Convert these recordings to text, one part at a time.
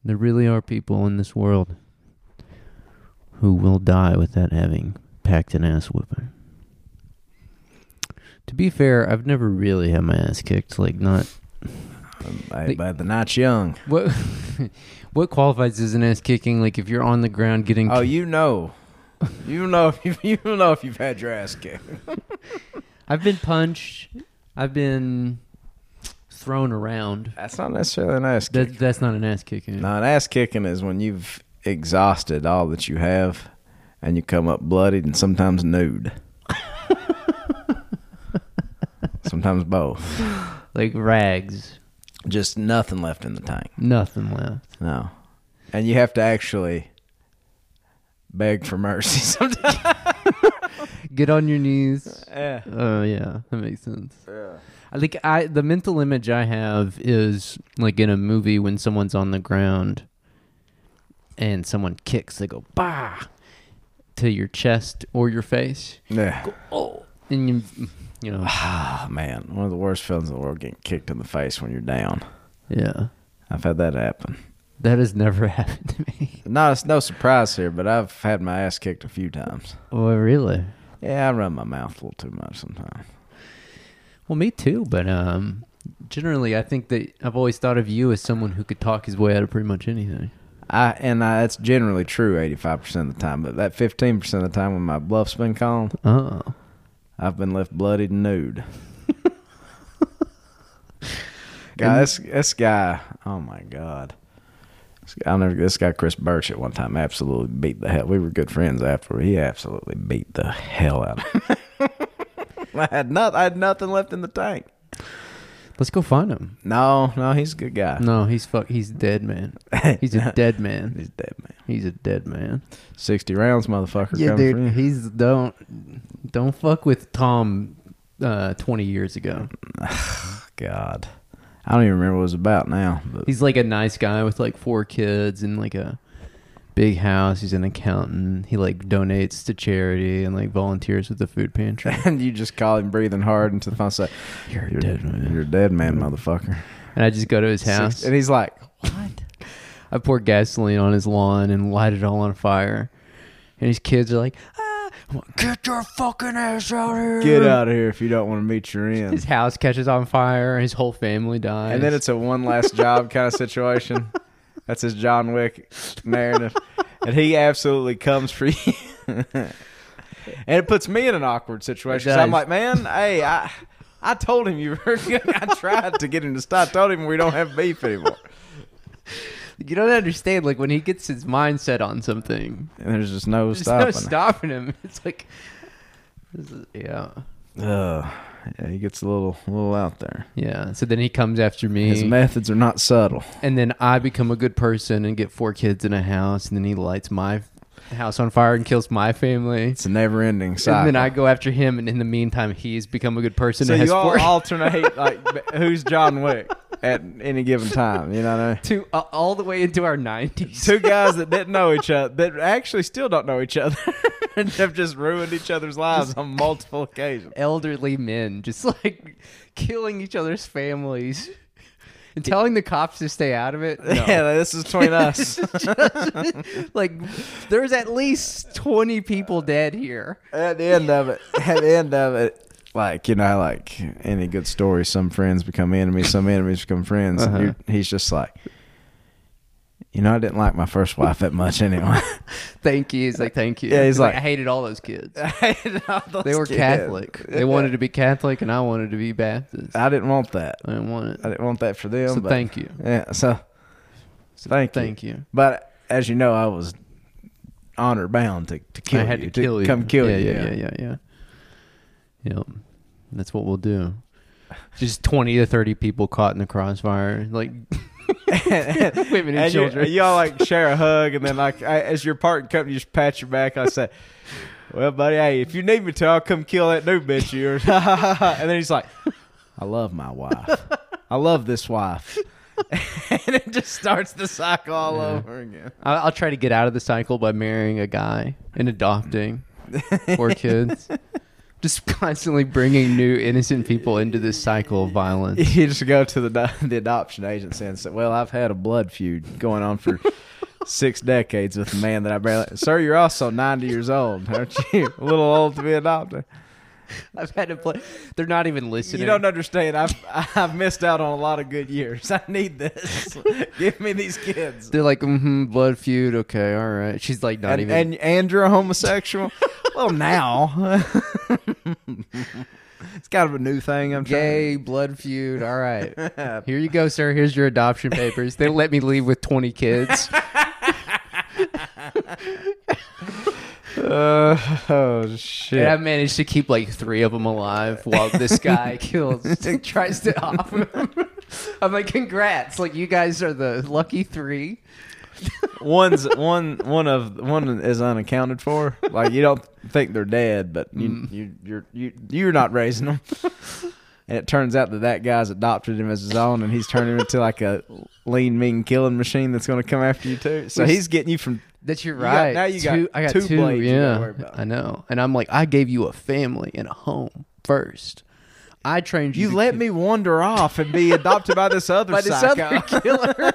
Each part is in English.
There really are people in this world who will die without having packed an ass whooping. To be fair, I've never really had my ass kicked. Like, not... By the night's young. What what qualifies as an ass kicking? Like, if you're on the ground getting... Oh, you know if you've had your ass kicked. I've been punched. I've been thrown around. That's not necessarily an ass kick. That's not an ass kicking. No, an ass kicking is when you've exhausted all that you have and you come up bloodied and sometimes nude. Sometimes both. Like rags. Just nothing left in the tank. Nothing left. No. And you have to actually beg for mercy sometimes. Get on your knees. Yeah. Oh, yeah. That makes sense. Yeah. I think the mental image I have is like in a movie when someone's on the ground and someone kicks, they go, bah, to your chest or your face. Yeah. Go, oh. And you know. Ah, man. One of the worst feelings in the world, getting kicked in the face when you're down. Yeah. I've had that happen. That has never happened to me. No, it's no surprise here, but I've had my ass kicked a few times. Oh, really? Yeah, I run my mouth a little too much sometimes. Well, me too, but generally I think that I've always thought of you as someone who could talk his way out of pretty much anything. That's generally true 85% of the time, but that 15% of the time when my bluff's been called, I've been left bloodied and nude. This guy, oh my God. This guy, Chris Birch, at one time absolutely beat the hell. We were good friends after. He absolutely beat the hell out of me. I had nothing left in the tank. Let's go find him. No, he's a good guy. No, he's dead, man. He's a dead man. He's dead, man. He's a dead man. 60 rounds, motherfucker. Yeah, coming dude. for you. He's don't fuck with Tom 20 years ago. God. I don't even remember what it was about now. But. He's like a nice guy with like 4 kids and like a big house. He's an accountant. He like donates to charity and like volunteers with the food pantry. And you just call him breathing hard into the phone and say, You're a dead man. You're a dead man, motherfucker. And I just go to his house. And he's like, what? I pour gasoline on his lawn and light it all on fire. And his kids are like, I'm like, get your fucking ass out here. Get out of here if you don't want to meet your end. His house catches on fire. His whole family dies. And then it's a one last job kind of situation. That's his John Wick narrative. And he absolutely comes for you. And it puts me in an awkward situation. So I'm like, man, hey, I told him you were good. I tried to get him to stop. I told him we don't have beef anymore. You don't understand, like, when he gets his mindset on something. And there's just no There's stopping. no stopping him. It's like, yeah. Yeah, he gets a little out there. Yeah, so then he comes after me. His methods are not subtle. And then I become a good person and get 4 kids in a house. And then he lights my house on fire and kills my family. It's a never-ending cycle. And then I go after him. And in the meantime, he's become a good person. So and has you all 4 alternate, like, who's John Wick at any given time, you know what I mean? to all the way into our 90s. 2 guys that didn't know each other, that actually still don't know each other, and have just ruined each other's lives on multiple occasions. Elderly men just like killing each other's families and telling the cops to stay out of it. No. Yeah, this is between us. Like, there's at least 20 people dead here. At the end of it, like, you know, like any good story, some friends become enemies, some enemies become friends. And he's just like, you know, I didn't like my first wife that much anyway. Thank you. He's like, thank you. Yeah, he's like, I hated all those kids. I hated all those They were kids. Catholic. They wanted to be Catholic, and I wanted to be Baptist. I didn't want that. I didn't want it. I didn't want that for them. So but, thank you. Yeah, so thank you. But as you know, I was honor bound to kill you. I had to kill you. Come kill you. Yeah. Yep. That's what we'll do. Just 20 to 30 people caught in the crossfire. Like... women and children. Y'all like share a hug, and then like as your partner comes, you just pat your back. I say, "Well, buddy, hey, if you need me to, I'll come kill that new bitch of yours." And then he's like, "I love my wife. I love this wife," and it just starts the cycle all over again. I'll try to get out of the cycle by marrying a guy and adopting 4 kids. Just constantly bringing new innocent people into this cycle of violence. You just go to the adoption agency and say, well, I've had a blood feud going on for 6 decades with a man that I barely... Sir, you're also 90 years old, aren't you? A little old to be adopted. I've had to play. They're not even listening. You don't understand. I've missed out on a lot of good years. I need this. Give me these kids. They're like, blood feud. Okay, all right. She's like, not even. And you're a homosexual? Well, now. It's kind of a new thing. I'm gay blood feud. All right. Here you go, sir. Here's your adoption papers. They let me leave with 20 kids. Oh shit! And I managed to keep like 3 of them alive while this guy tries to off him. I'm like, congrats! Like, you guys are the lucky 3. One is unaccounted for. Like, you don't think they're dead, but you're not raising them. And it turns out that guy's adopted him as his own, and he's turning him into like a lean, mean killing machine that's going to come after you too. So he's getting you from. That's right. Now you got I got 2 blades. Yeah, I know. And I'm like, I gave you a family and a home first. I trained you. You let me wander off and be adopted by this other psycho. Killer.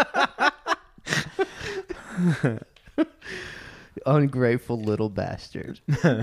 Ungrateful little bastard.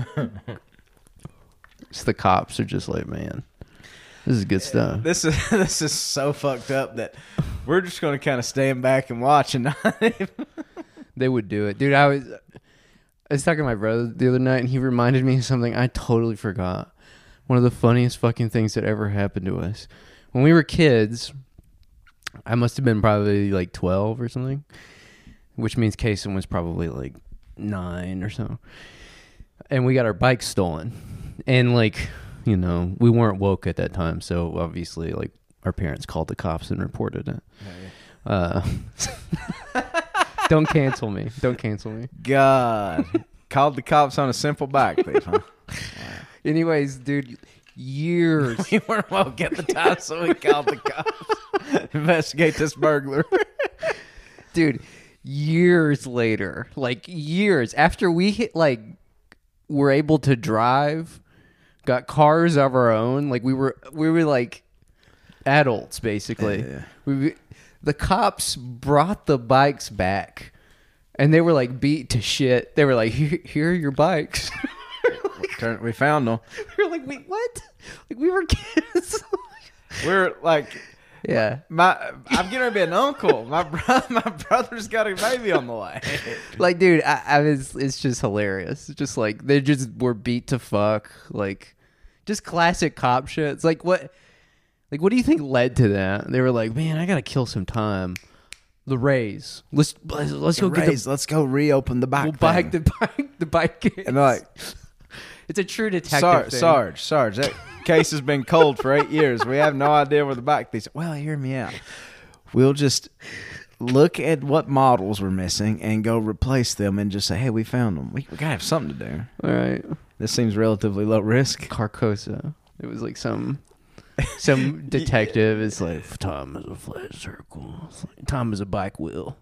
So the cops are just like, man, this is good stuff. This is so fucked up that we're just going to kind of stand back and watch and not even... They would do it. Dude, I was talking to my brother the other night, and he reminded me of something I totally forgot. One of the funniest fucking things that ever happened to us. When we were kids, I must have been probably like 12 or something, which means Kason was probably like 9 or so. And we got our bike stolen. And like, you know, we weren't woke at that time, so obviously like our parents called the cops and reported it. Yeah. Don't cancel me. Don't cancel me. God. Called the cops on a simple bike thief, huh? Wow. Anyways, dude, years. We weren't woke at the time, so we called the cops. Investigate this burglar. Dude, years later, like years after we were able to drive, got cars of our own, like we were like adults basically. Yeah. The cops brought the bikes back, and they were like beat to shit. They were like, "Here are your bikes." We found them. We were like, "Wait, what?" Like, we were kids. We're like, yeah. I'm getting to be an uncle. My brother's got a baby on the way. Like, dude, it's just hilarious. It's just like they just were beat to fuck. Like, just classic cop shit. It's like what do you think led to that? They were like, man, I gotta kill some time. The Rays. Let's go get the. Let's go reopen the bike. We'll bike the bike case. And they're like, it's a true detective thing. Sarge, that case has been cold for 8 years. We have no idea where the bike thief. Well, hear me out. We'll just look at what models we're missing and go replace them and just say, hey, we found them. We gotta have something to do. All right. This seems relatively low risk. Carcosa. It was like some detective is like, time is a flat circle. Like, time is a bike wheel.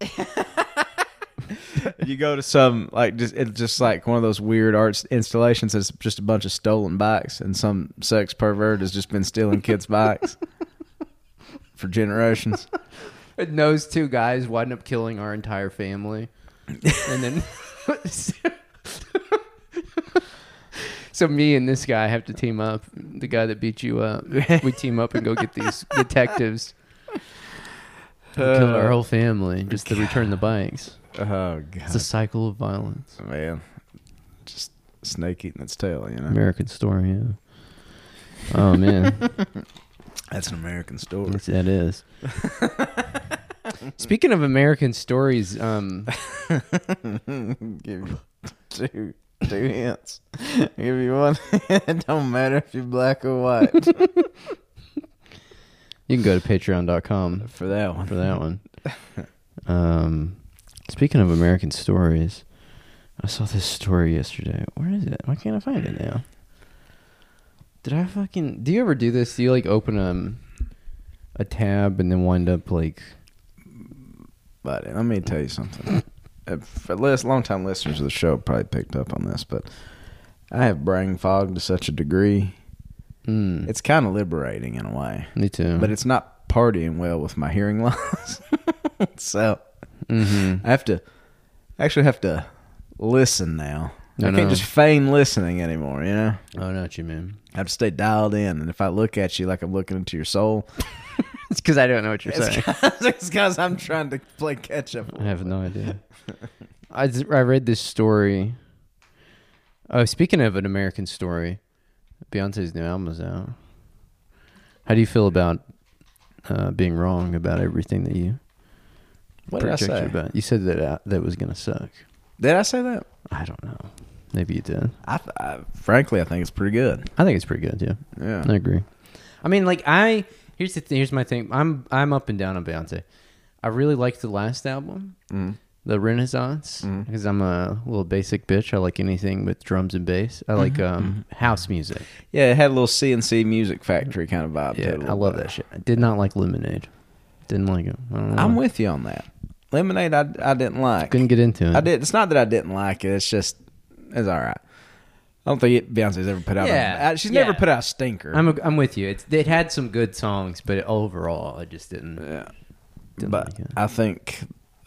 You go to some it's just like one of those weird art installations that's just a bunch of stolen bikes, and some sex pervert has just been stealing kids' bikes for generations. And those 2 guys wind up killing our entire family, and then so me and this guy have to team up. The guy that beat you up, we team up and go get these detectives. Kill our whole family just to return the bikes. Oh, God. It's a cycle of violence. Man, just a snake eating its tail, you know? American Story, yeah. Oh, man. That's an American story. Yes, that is. Speaking of American stories, give you two hints. Give you one. It don't matter if you're black or white. You can go to patreon.com for that one. Speaking of American stories, I saw this story yesterday. Where is it? Why can't I find it now? Do you ever do this? Do you like open a tab and then wind up like... Buddy, let me tell you something. Long-time listeners of the show probably picked up on this, but I have brain fog to such a degree. Mm. It's kind of liberating in a way. Me too. But it's not partying well with my hearing loss. So Mm-hmm. I have to listen now. I know. can't just feign listening anymore, you know? Oh, I know what you mean. I have to stay dialed in. And if I look at you like I'm looking into your soul, It's because I don't know what you're saying. it's because I'm trying to play catch up. I have no idea. I read this story. Oh, speaking of an American Story, Beyonce's new album is out. How do you feel about being wrong about everything that you What did I say? about? You said that was gonna suck. Did I say that? I don't know. Maybe you did. Frankly, I think it's pretty good. I think it's pretty good. Yeah, Yeah. I agree. I mean, like here's the thing. Here's my thing. I'm up and down on Beyonce. I really liked the last album, the Renaissance, because I'm a little basic bitch. I like anything with drums and bass. I like house music. Yeah, it had a little CNC Music Factory kind of vibe to Yeah, it. I love that shit. I did not like Lemonade. Didn't like it. I don't know. I'm with you on that. Lemonade, I didn't like. Couldn't get into it. I did. It's not that I didn't like it. It's just it's all right. I don't think Beyonce's ever put out. She's never put out a stinker. I'm with you. It had some good songs, but overall, I just didn't. Yeah, didn't but like it. I think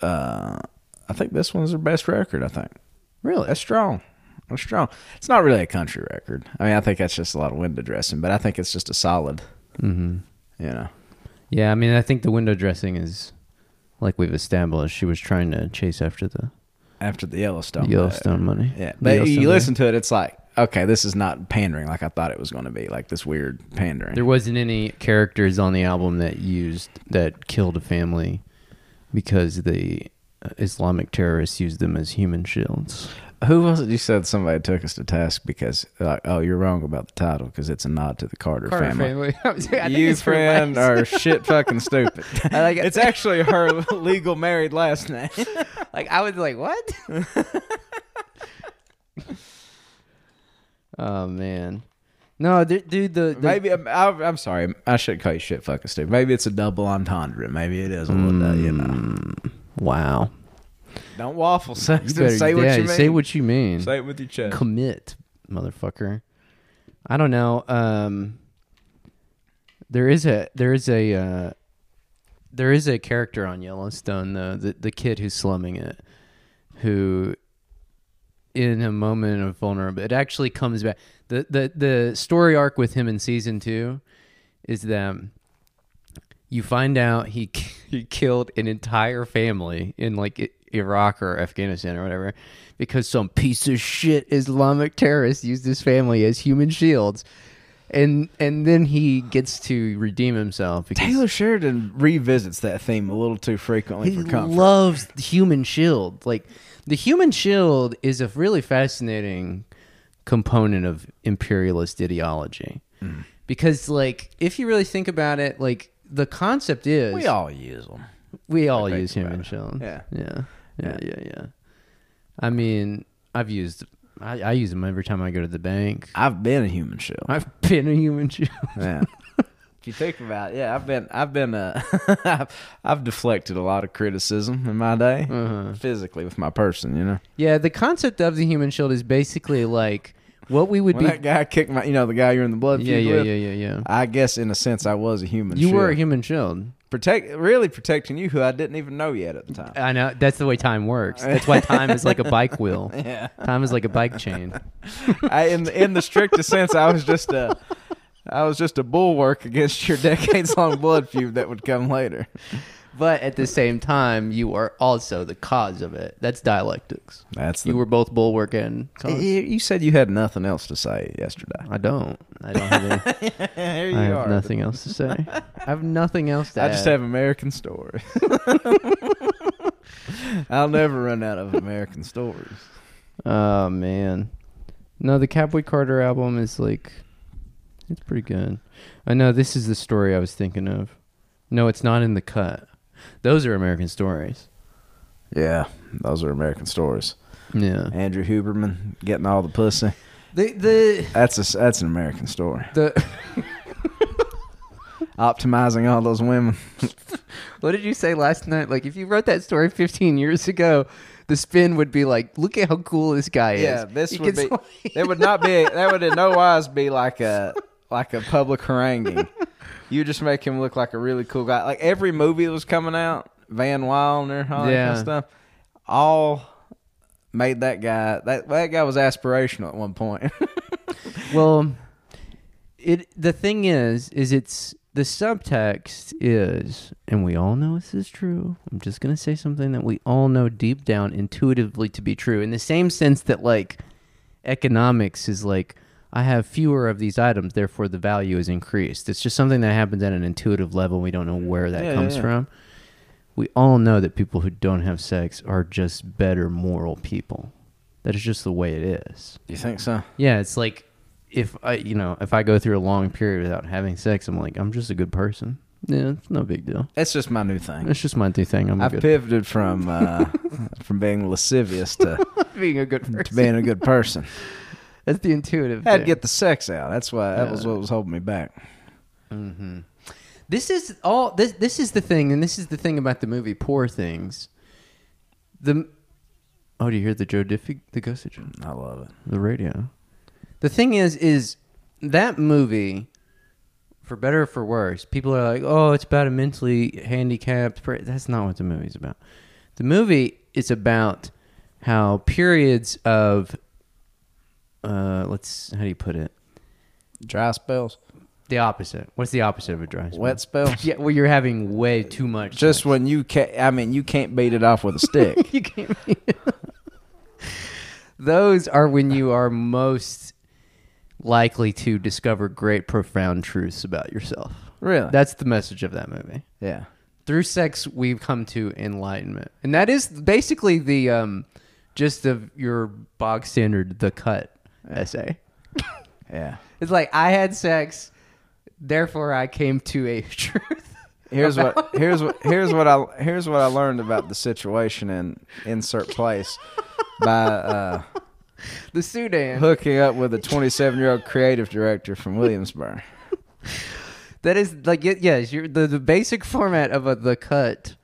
this one's her best record. I think Really, that's strong. It's strong. It's not really a country record. I mean, I think that's just a lot of window dressing, but I think it's just a solid. Mm-hmm. You know. Yeah, I mean, I think the window dressing is, like we've established, she was trying to chase after the Yellowstone money. Yeah, The but Yellowstone you money. listen to it, it's like, okay, this is not pandering like I thought it was going to be, like this weird pandering. There wasn't any characters on the album that killed a family because the Islamic terrorists used them as human shields. Who was it you said somebody took us to task because, like, oh, you're wrong about the title because it's a nod to the Carter family. I think You, it's friend, relaxed. are shit fucking stupid. I like it. It's actually her legal married last name. Like, I was like, what? Oh, man. No, dude, the Maybe, I'm sorry, I shouldn't call you shit fucking stupid. Maybe it's a double entendre. Maybe it is a little bit, you know. Wow. Don't waffle, Sexton. You better, Say what you mean. Say what you mean. Say it with your chest. Commit, motherfucker. I don't know. There is a character on Yellowstone, though, the kid who's slumming it, who, in a moment of vulnerability, it actually comes back. The story arc with him in season 2 is that you find out he killed an entire family in like Iraq or Afghanistan or whatever because some piece of shit Islamic terrorist used his family as human shields. And then he gets to redeem himself. Because Taylor Sheridan revisits that theme a little too frequently he for comfort. loves the human shield. Like, the human shield is a really fascinating component of imperialist ideology. Because, like, if you really think about it, like, the concept is... We all use them. We all use human shields. Yeah. Yeah. I mean, I use them every time I go to the bank. I've been a human shield. I've been a human shield. Yeah. If you think about it, yeah, I've deflected a lot of criticism in my day, physically with my person, you know. Yeah, the concept of the human shield is basically like what we would When be. that guy kicked the guy you're in the blood feud with. Yeah. I guess in a sense I was a human You shield. were a human shield. Really protecting you, who I didn't even know yet at the time. I know, that's the way time works. That's why time is like a bike wheel. Yeah. Time is like a bike chain. In the strictest sense, I was just a bulwark against your decades-long blood feud that would come later. But at the same time, you are also the cause of it. That's dialectics. You were both bulwark and cause. You said you had nothing else to say yesterday. I don't have any. Here you I have are. nothing else to say. I have nothing else to I add. just have American stories. I'll never run out of American stories. Oh, man. No, the Cowboy Carter album is like... It's pretty good. I know, this is the story I was thinking of. No, it's not in the cut. Those are American stories. Yeah, those are American stories. Yeah. Andrew Huberman getting all the pussy. That's That's an American story. optimizing all those women. What did you say last night? Like, if you wrote that story 15 years ago, the spin would be like, look at how cool this guy is. Yeah, this would be. It would not be. That would in no wise be like a public haranguing. You just make him look like a really cool guy. Like every movie that was coming out, Van Wilder, all that kind of stuff, all made that guy. That guy was aspirational at one point. Well, the thing is it's the subtext is, and we all know this is true. I'm just gonna say something that we all know deep down intuitively to be true. In the same sense that like economics is like, I have fewer of these items, therefore the value is increased. It's just something that happens at an intuitive level. We don't know where that comes from. We all know that people who don't have sex are just better moral people. That is just the way it is. You think so? Yeah, it's like if I go through a long period without having sex, I'm like, I'm just a good person. Yeah, it's no big deal. It's just my new thing. It's just my new thing. I've pivoted from being lascivious to being a good person. To being a good person. That's the intuitive. I had to get the sex out. That's why that was what was holding me back. Mm-hmm. This is the thing, and this is the thing about the movie Poor Things. Do you hear the Joe Diffie, the ghost agent? I love it. The radio. The thing is that movie, for better or for worse, people are like, oh, it's about a mentally handicapped person. That's not what the movie's about. The movie is about how periods of how do you put it? Dry spells? The opposite. What's the opposite of a dry spell? Wet spells? Yeah, well, you're having way too much. Just sex. When you can't beat it off with a stick. You can't beat it. Those are when you are most likely to discover great, profound truths about yourself. Really? That's the message of that movie. Yeah. Through sex, we've come to enlightenment. And that is basically the just of your bog standard, the cut essay. Yeah. It's like, I had sex, therefore I came to a truth. Here's what I learned about the situation in insert place by the Sudan hooking up with a 27-year-old creative director from Williamsburg. That is like, yes, the basic format of the cut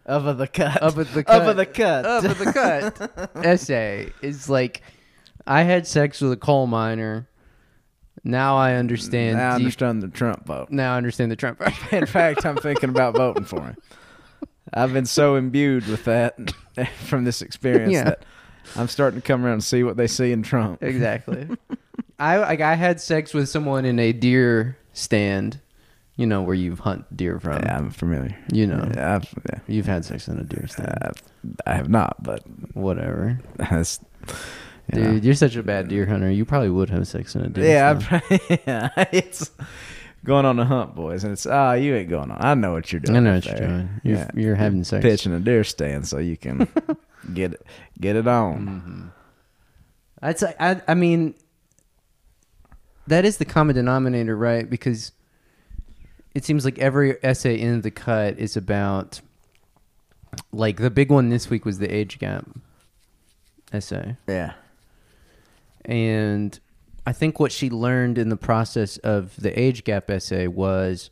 essay is like, I had sex with a coal miner. Now I understand. Now I understand the Trump vote. In fact, I'm thinking about voting for him. I've been so imbued with that from this experience that I'm starting to come around and see what they see in Trump. Exactly. I had sex with someone in a deer stand. You know where you hunt deer from. Yeah, I'm familiar. You know. Yeah, You've had sex in a deer stand. I have not, but whatever. Dude, you're such a bad deer hunter. You probably would have sex in a deer stand. It's going on a hunt, boys, and it's you ain't going on. I know what you're doing. I know what you're doing. You're having sex, pitching a deer stand, so you can get it on. Mm-hmm. I mean, that is the common denominator, right? Because it seems like every essay in the cut is about, like, the big one this week was the age gap essay. Yeah. And I think what she learned in the process of the age gap essay was,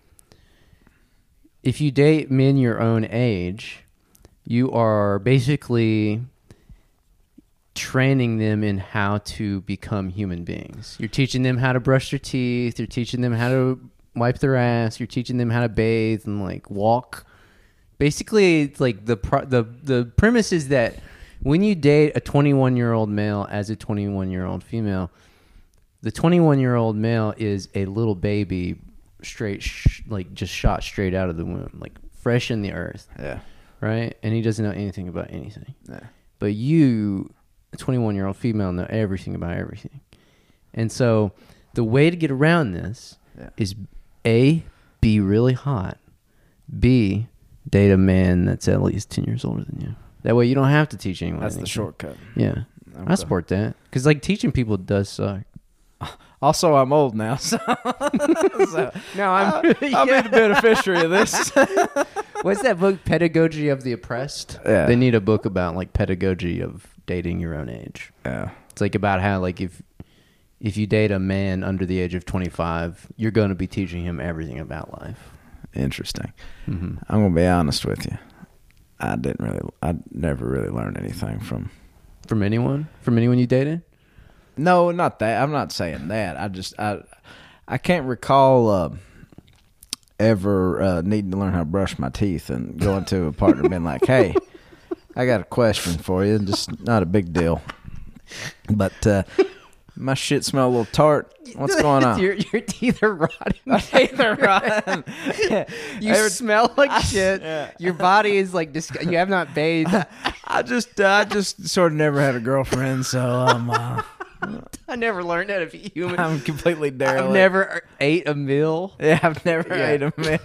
if you date men your own age, you are basically training them in how to become human beings. You're teaching them how to brush their teeth. You're teaching them how to wipe their ass. You're teaching them how to bathe and like walk. Basically, it's like the premise is that when you date a 21-year-old male as a 21-year-old female, the 21-year-old male is a little baby, just shot straight out of the womb, like fresh in the earth. Yeah. Right? And he doesn't know anything about anything. Yeah. But you, a 21-year-old female, know everything about everything. And so the way to get around this is A, be really hot. B, date a man that's at least 10 years older than you. That way you don't have to teach anyone. That's anything. the shortcut. Yeah. Okay. I support that. Because, like, teaching people does suck. Also, I'm old now, so now I'll be the beneficiary of this. What's that book, Pedagogy of the Oppressed? Yeah. They need a book about, like, pedagogy of dating your own age. Yeah. It's like about how, like, if you date a man under the age of 25, you're going to be teaching him everything about life. interesting. I'm gonna be honest with you. I never really learned anything from anyone you dated. No, not that. I'm not saying that. I can't recall ever needing to learn how to brush my teeth and going to a partner and being like, "Hey, I got a question for you." Just not a big deal, but my shit smell a little tart. What's going on? Your teeth are rotting. My teeth are rotting. You smell like shit. Yeah. Your body is like you have not bathed. I just sort of never had a girlfriend, so I never learned how to be human. I'm completely derelict. I've never ate a meal. Yeah, I've never ate a meal.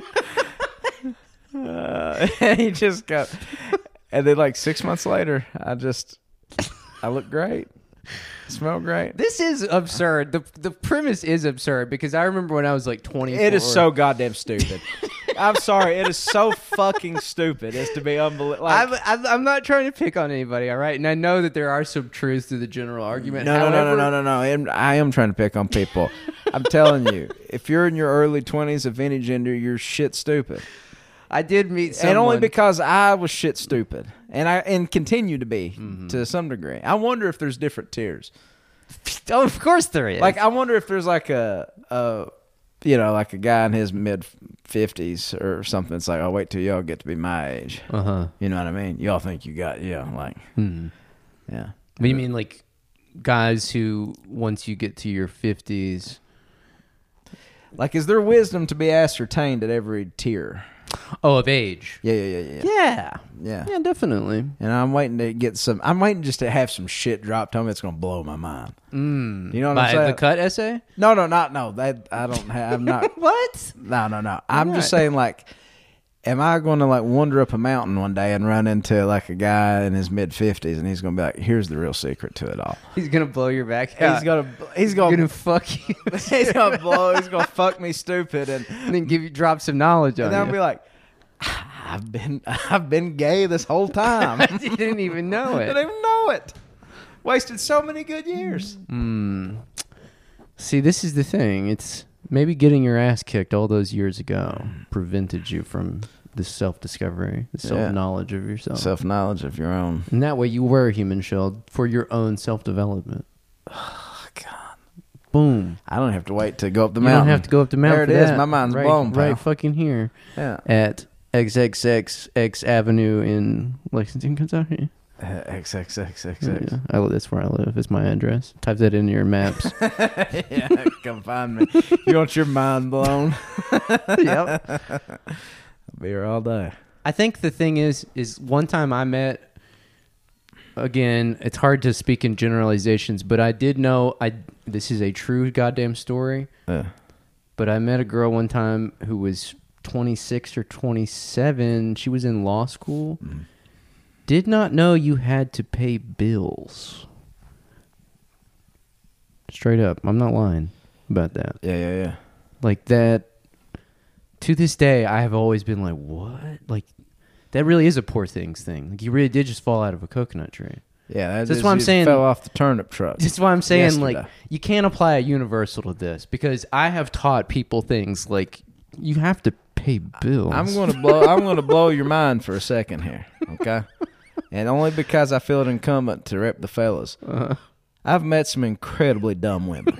Yeah. He just got, and then like 6 months later, I look great. Smell great. This is absurd. The premise is absurd because I remember when I was like 24. It is so goddamn stupid. I'm sorry. It is so fucking stupid as to be unbelievable. Like, I'm not trying to pick on anybody, all right? And I know that there are some truths to the general argument. No. I am trying to pick on people. I'm telling you, if you're in your early 20s of any gender, you're shit stupid. I did meet someone. And only because I was shit stupid. And continue to be to some degree. I wonder if there's different tiers. Oh, of course there is. Like, I wonder if there's like a like a guy in his mid 50s or something. It's like, oh, wait till y'all get to be my age. You know what I mean? Y'all think you got, yeah. But you mean like guys who, once you get to your 50s, like, is there wisdom to be ascertained at every tier? Oh, of age. Yeah, definitely. And I'm waiting to get some. I'm waiting just to have some shit dropped on me. It's gonna blow my mind. You know what I'm saying? The cut essay? No. That I don't have. I'm not. What? No. I'm just saying, like, am I going to like wander up a mountain one day and run into like a guy in his mid 50s and he's gonna be like, "Here's the real secret to it all." He's gonna blow your back out. He's gonna fuck you. He's gonna fuck me stupid and then drop some knowledge on you. And then I'll be like, I've been gay this whole time. You didn't even know it. I didn't even know it. Wasted so many good years. See, this is the thing. It's maybe getting your ass kicked all those years ago prevented you from the self-discovery, the self-knowledge of yourself. Self-knowledge of your own. And that way you were a human shield for your own self-development. Oh, God. Boom. I don't have to wait to go up the mountain. You don't have to go up the mountain. There it is. My mind's blown, pal. Right fucking here. Yeah. At XXX Avenue in Lexington, Kentucky. XXXXX. Yeah, that's where I live. It's my address. Type that into your maps. Yeah, come find me. You want your mind blown? Yep. I'll be here all day. I think the thing is one time I met, again, it's hard to speak in generalizations, but I did know, this is a true goddamn story, but I met a girl one time who was 26 or 27. She was in law school. Did not know you had to pay bills. Straight up. I'm not lying about that. Yeah. Like that, to this day, I have always been like, what? Like, that really is a poor things thing. Like, you really did just fall out of a coconut tree. Yeah, that's why I'm saying. Fell off the turnip truck. That's why I'm saying, yesterday. like, you can't apply a universal to this because I have taught people things like you have to pay bills. I'm gonna blow your mind for a second here, okay? And only because I feel it incumbent to rep the fellas. I've met some incredibly dumb women.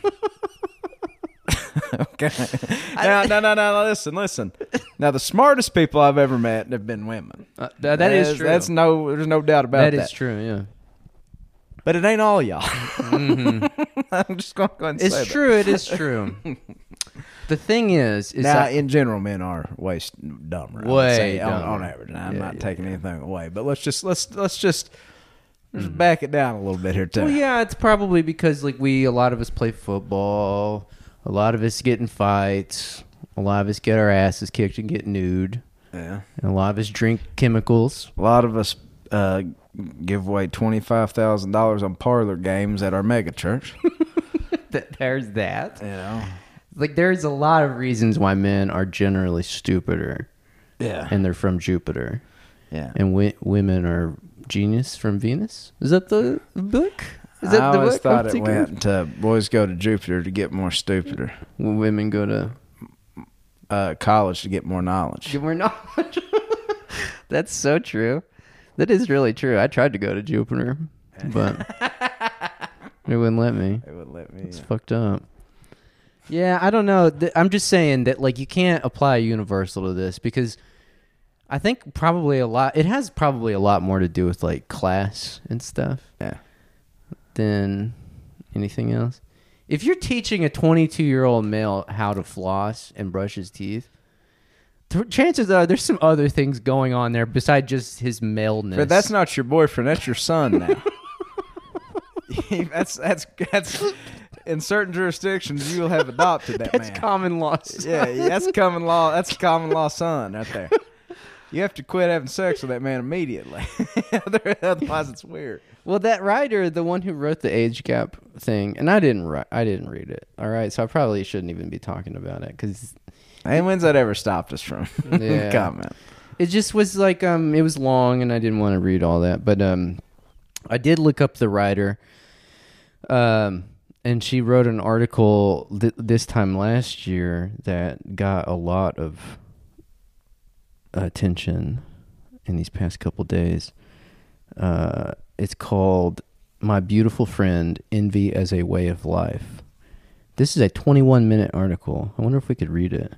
Okay. Now, listen. Now, the smartest people I've ever met have been women. That is true. There's no doubt about that. That is true, yeah. But it ain't all y'all. I'm just going to go ahead and say that. It's true. It is true. The thing is now, in general, men are way dumber. Way on average. Now, I'm not taking anything away, but let's just back it down a little bit here too. Well, yeah, it's probably because like a lot of us play football, a lot of us get in fights, a lot of us get our asses kicked and get nude. Yeah, and a lot of us drink chemicals. A lot of us give away $25,000 on parlor games at our mega church. There's that. You know. Like, there's a lot of reasons why men are generally stupider. Yeah. And they're from Jupiter. Yeah. And women are genius from Venus. Is that the book? Is that I the always book? thought it went to boys go to Jupiter to get more stupider. When women go to college to get more knowledge. Get more knowledge. That's so true. That is really true. I tried to go to Jupiter, but it wouldn't let me. It wouldn't let me. It's fucked up. Yeah, I don't know. I'm just saying that, like, you can't apply universal to this because I think it has probably a lot more to do with, like, class and stuff. Yeah. Than anything else. If you're teaching a 22-year-old male how to floss and brush his teeth, chances are there's some other things going on there besides just his maleness. But that's not your boyfriend. That's your son now. that's in certain jurisdictions you'll have adopted that man. That's common law. Yeah, that's common law. That's a common law son right there. You have to quit having sex with that man immediately. Otherwise, it's weird. Well, that writer, the one who wrote the age gap thing, and I didn't read it. All right, so I probably shouldn't even be talking about it because. Hey, when's that ever stopped us from comment? It just was like it was long, and I didn't want to read all that. But I did look up the writer, and she wrote an article this time last year that got a lot of attention in these past couple days. It's called "My Beautiful Friend: Envy as a Way of Life." This is a 21-minute article. I wonder if we could read it.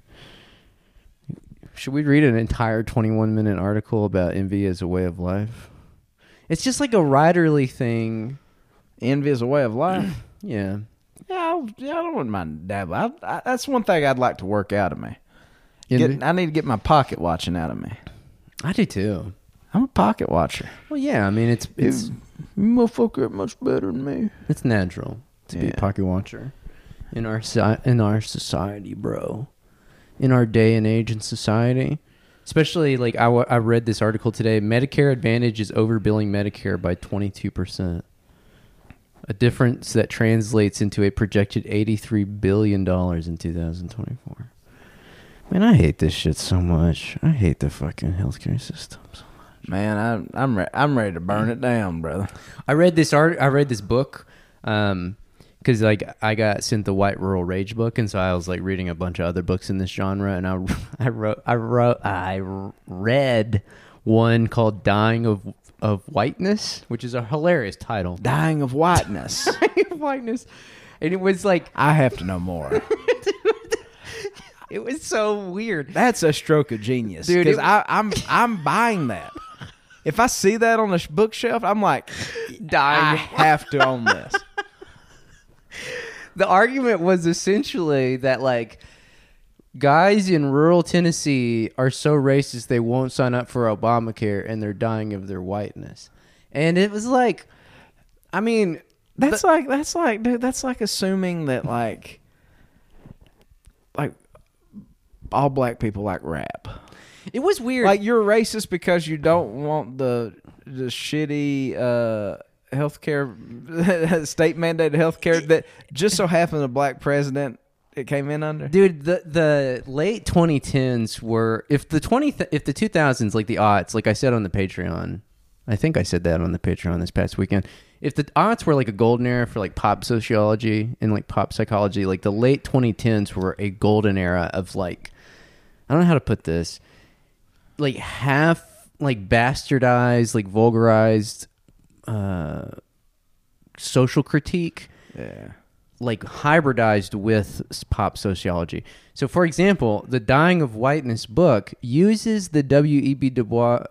Should we read an entire 21-minute article about envy as a way of life? It's just like a writerly thing. Envy as a way of life? Yeah. Yeah, I wouldn't mind dabbling. That's one thing I'd like to work out of me. I need to get my pocket watching out of me. I do too. I'm a pocket watcher. Well, yeah, I mean, it's you motherfucker much better than me. It's natural to be a pocket watcher in our society, bro. In our day and age in society, especially like I read this article today. Medicare Advantage is overbilling Medicare by 22%, a difference that translates into a projected $83 billion in 2024. Man, I hate this shit so much. I hate the fucking healthcare system so much. Man, I'm ready to burn it down, brother. I read this book. Because like I got sent the White Rural Rage book, and so I was like reading a bunch of other books in this genre, and I read one called "Dying of Whiteness," which is a hilarious title. Dying of Whiteness. Dying of Whiteness, and it was like I have to know more. It was so weird. That's a stroke of genius, dude. Because I'm buying that. If I see that on the bookshelf, I'm like, I have to own this. The argument was essentially that, like, guys in rural Tennessee are so racist they won't sign up for Obamacare, and they're dying of their whiteness. And it was like, I mean, that's like, dude, that's like assuming that like all black people like rap. It was weird. Like, you're racist because you don't want the shitty healthcare, state mandated healthcare that just so happened a black president it came in under. Dude, the late 2010s were if the 2000s, like the aughts, like I said on the Patreon, I think I said that on the Patreon this past weekend. If the aughts were like a golden era for like pop sociology and like pop psychology, like the late 2010s were a golden era of like, I don't know how to put this, like half like bastardized, like vulgarized social critique, like hybridized with pop sociology. So, for example, the Dying of Whiteness book uses the W.E.B. Du Bois.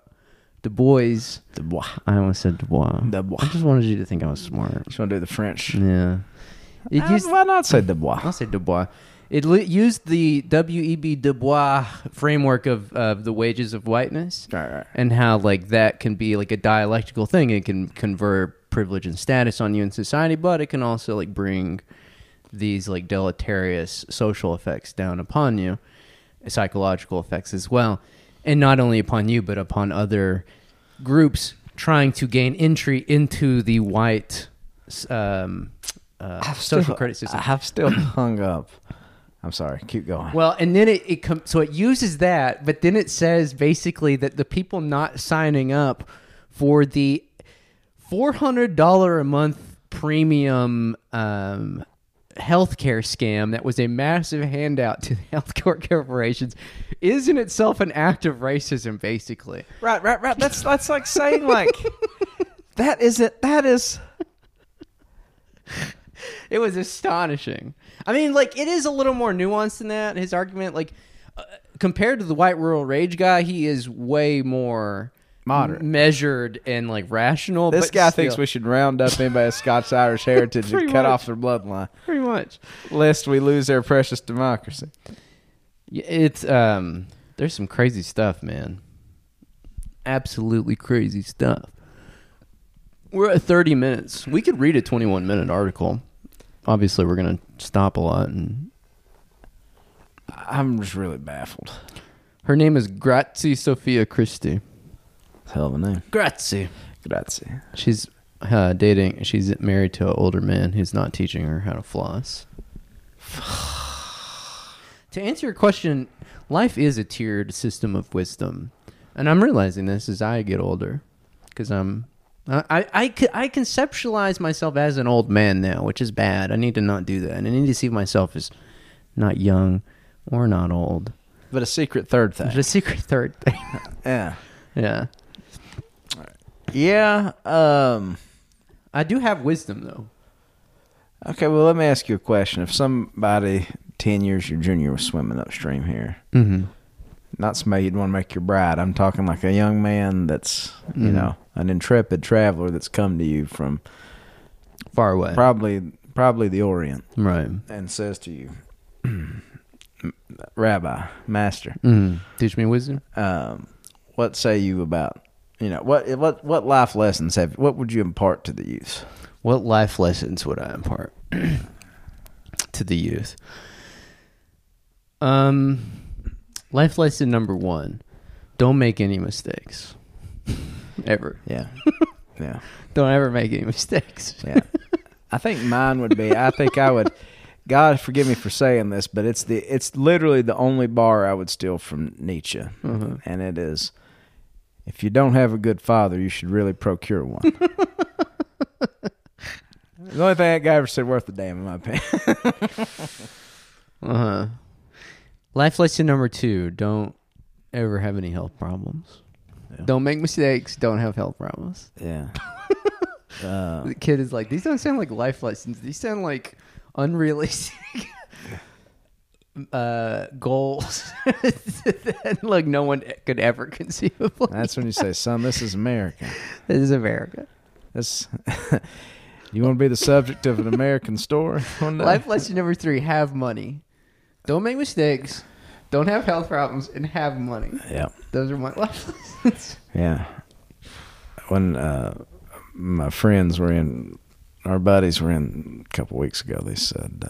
I almost said Du Bois. I just wanted you to think I was smart. Just want to do the French. Yeah. Why not say Du Bois? I'll say Du Bois. It used the W.E.B. Du Bois framework of the wages of whiteness, right. And how like that can be like a dialectical thing. It can confer privilege and status on you in society, but it can also like bring these like deleterious social effects down upon you, psychological effects as well, and not only upon you but upon other groups trying to gain entry into the white social credit system. I've still hung up. I'm sorry. Keep going. Well, and then so it uses that, but then it says basically that the people not signing up for the $400 a month premium healthcare scam that was a massive handout to the healthcare corporations is in itself an act of racism, basically. Right. That's like saying like that is. It was astonishing. I mean, like, it is a little more nuanced than that. His argument, like, compared to the white rural rage guy, he is way more moderate, measured, and like rational. This but guy still. thinks we should round up anybody of Scots-Irish heritage and cut off their bloodline, pretty much, lest we lose their precious democracy. It's there's some crazy stuff, man. Absolutely crazy stuff. We're at 30 minutes. We could read a 21-minute article. Obviously, we're gonna stop a lot, and I'm just really baffled. Her name is Grazie Sophia Christie. Hell of a name. Grazie. She's dating. She's married to an older man who's not teaching her how to floss. To answer your question, life is a tiered system of wisdom, and I'm realizing this as I get older, because I conceptualize myself as an old man now, which is bad. I need to not do that, and I need to see myself as not young or not old, but a secret third thing. But a secret third thing. Yeah. I do have wisdom, though. Okay, well, let me ask you a question. If somebody 10 years your junior was swimming upstream here, not somebody you'd want to make your bride. I'm talking like a young man that's, you know, an intrepid traveler that's come to you from far away, probably the Orient, right, and says to you, Rabbi, Master, teach me wisdom. What say you about, you know, what life lessons what would you impart to the youth? What life lessons would I impart to the youth? Life lesson number 1: don't make any mistakes, ever. Yeah. Don't ever make any mistakes. Yeah. I think mine would be. I would. God forgive me for saying this, but it's literally the only bar I would steal from Nietzsche, and it is: if you don't have a good father, you should really procure one. The only thing that guy ever said worth a damn, in my opinion. Life lesson number 2: don't ever have any health problems. Yeah. Don't make mistakes. Don't have health problems. Yeah. The kid is like, these don't sound like life lessons. These sound like unrealistic goals that like no one could ever conceive of. That's when you say, son, this is America. This is America. You want to be the subject of an American story one day? Life lesson number 3: have money. Don't make mistakes. Don't have health problems, and have money. Yeah. Those are my life lessons. Yeah. When my friends were in, our buddies were in a couple weeks ago, they said,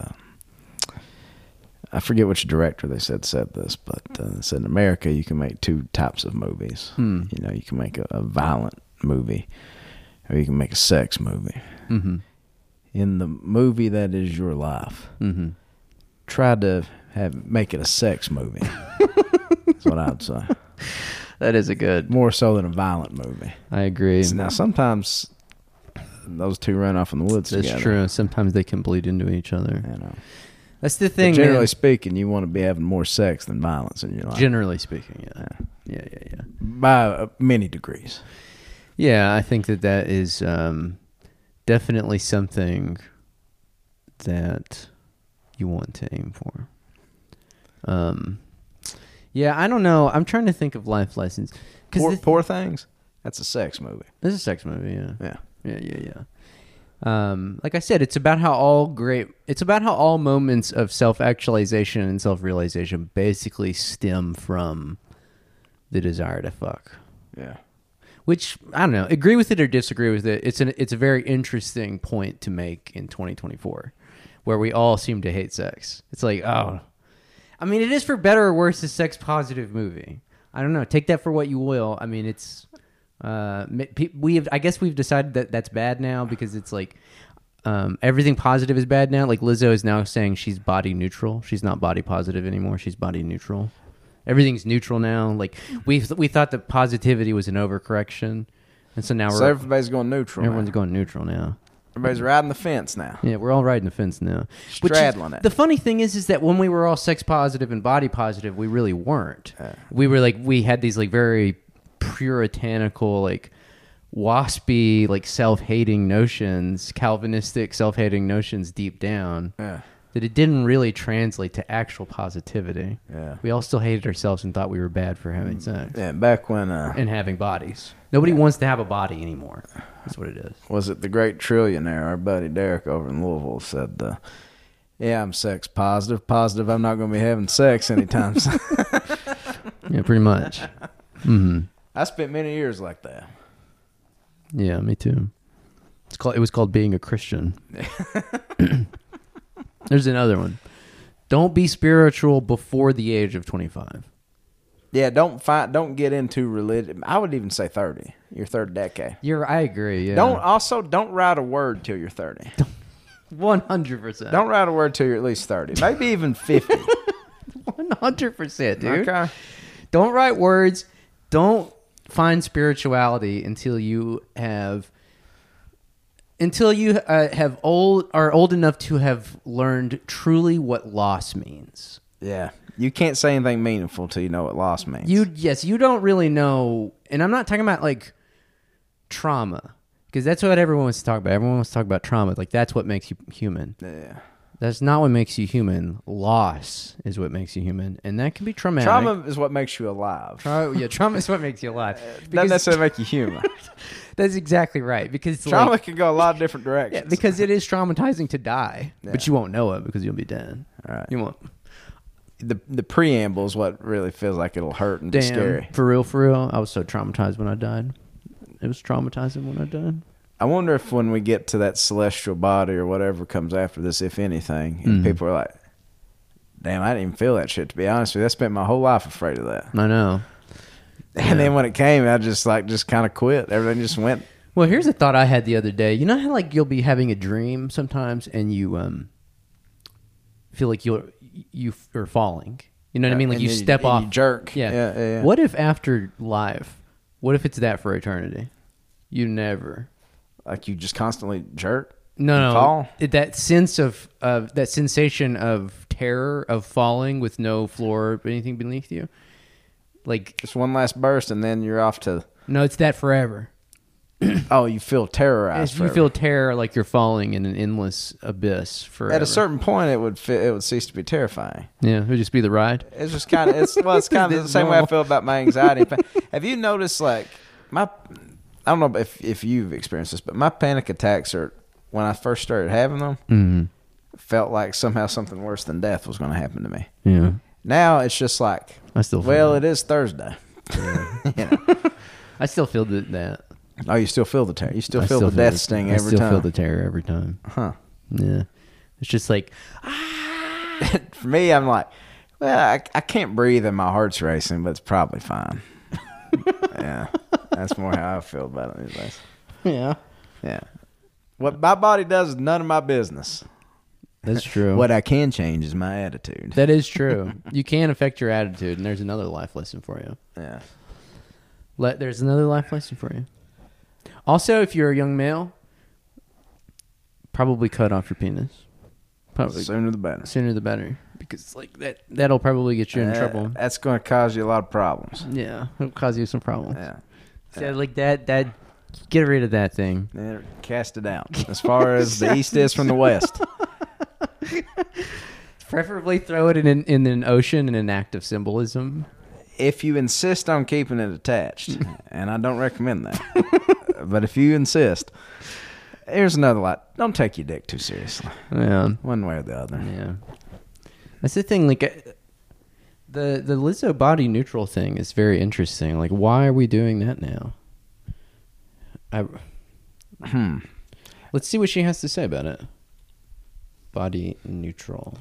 I forget which director they said this, but they said in America you can make 2 types of movies. You know, you can make a violent movie, or you can make a sex movie. In the movie that is your life, try to make it a sex movie. That's what I would say. That is a good. More so than a violent movie. I agree. Now, sometimes those 2 run off in the woods together. That's true. Sometimes they can bleed into each other. You know. That's the thing. But generally speaking, you want to be having more sex than violence in your life. Generally speaking, yeah. By many degrees. Yeah, I think that is definitely something that you want to aim for. Yeah, I don't know. I'm trying to think of life lessons. Poor Things? That's a sex movie. It's a sex movie, yeah. Yeah. Like I said, it's about how all moments of self-actualization and self-realization basically stem from the desire to fuck. Yeah. Which, I don't know, agree with it or disagree with it. It's a very interesting point to make in 2024, where we all seem to hate sex. It's like, oh, I mean, it is for better or worse a sex-positive movie. I don't know. Take that for what you will. I mean, it's I guess we've decided that that's bad now, because it's like everything positive is bad now. Like Lizzo is now saying she's body neutral. She's not body positive anymore. She's body neutral. Everything's neutral now. Like we thought that positivity was an overcorrection, and so now everybody's going neutral. Everyone's going neutral now. Everybody's riding the fence now. Yeah, we're all riding the fence now. Straddling it. The funny thing is that when we were all sex positive and body positive, we really weren't. We were like, we had these like very puritanical, like waspy, like self-hating notions, Calvinistic self-hating notions deep down. Yeah. That it didn't really translate to actual positivity. Yeah. We all still hated ourselves and thought we were bad for having sex. Yeah, back when... and having bodies. Nobody wants to have a body anymore. That's what it is. Was it the great trillionaire, our buddy Derek over in Louisville, said, yeah, I'm sex positive. Positive I'm not going to be having sex anytime soon. Yeah, pretty much. Mm-hmm. I spent many years like that. Yeah, me too. It was called being a Christian. There's another one. Don't be spiritual before the age of 25. Yeah, don't get into religion. I would even say 30. Your third decade. I agree. Yeah. Don't write a word till you're 30. 100%. Don't write a word till you're at least 30. Maybe even 50. 100%, dude. Okay. Don't write words. Don't find spirituality until you are old enough to have learned truly what loss means. Yeah. You can't say anything meaningful till you know what loss means. You don't really know, and I'm not talking about like trauma, because that's what everyone wants to talk about. Everyone wants to talk about trauma. Like that's what makes you human. Yeah. That's not what makes you human. Loss is what makes you human, and that can be traumatic. Trauma is what makes you alive. Trauma is what makes you alive. Doesn't necessarily make you human. That's exactly right. Because trauma can go a lot of different directions. Yeah, because it is traumatizing to die, yeah. but you won't know it because you'll be dead. All right. You won't. The preamble is what really feels like it'll hurt and be scary. For real. I was so traumatized when I died. It was traumatizing when I died. I wonder if when we get to that celestial body or whatever comes after this, if anything, and people are like, damn, I didn't even feel that shit, to be honest with you. I spent my whole life afraid of that. I know. And then when it came, I just kind of quit. Everything just went. Well, here's a thought I had the other day. You know how like you'll be having a dream sometimes and you feel like you're falling. You know what I mean? Like you step off. You jerk. Yeah. What if after life, what if it's that for eternity? You never... Like you just constantly jerk? No. Fall? That sense of that sensation of terror of falling with no floor or anything beneath you. Like just one last burst and then you're off to... No, it's that forever. Oh, you feel terrorized forever. You feel terror like you're falling in an endless abyss forever. At a certain point, it would cease to be terrifying. Yeah, it would just be the ride. It's just kind of... it's kind of the same way I feel about my anxiety. Have you noticed, like, I don't know if you've experienced this, but my panic attacks are, when I first started having them, felt like somehow something worse than death was going to happen to me. Yeah. Now it's just like, I still feel it is Thursday. Yeah. I still feel that. Oh, you still feel the terror? You still feel the death sting every time? I still feel the terror every time. Huh. Yeah. It's just like, For me, I'm like, well, I can't breathe and my heart's racing, but it's probably fine. Yeah. That's more how I feel about it these days. Yeah. Yeah. What my body does is none of my business. That's true. What I can change is my attitude. That is true. You can affect your attitude, and there's another life lesson for you. Yeah. There's another life lesson for you. Also, if you're a young male, probably cut off your penis. Probably sooner the better. Sooner the better. Because like that'll probably get you in trouble. That's going to cause you a lot of problems. Yeah, it'll cause you some problems. Yeah. So like that get rid of that thing. Yeah, cast it out. As far as the east is from the west. Preferably throw it in an ocean in an act of symbolism. If you insist on keeping it attached, and I don't recommend that, but if you insist, here's another lot. Don't take your dick too seriously. Yeah. One way or the other. Yeah. That's the thing, like the Lizzo body neutral thing is very interesting. Like, why are we doing that now? Let's see what she has to say about it. Body neutral.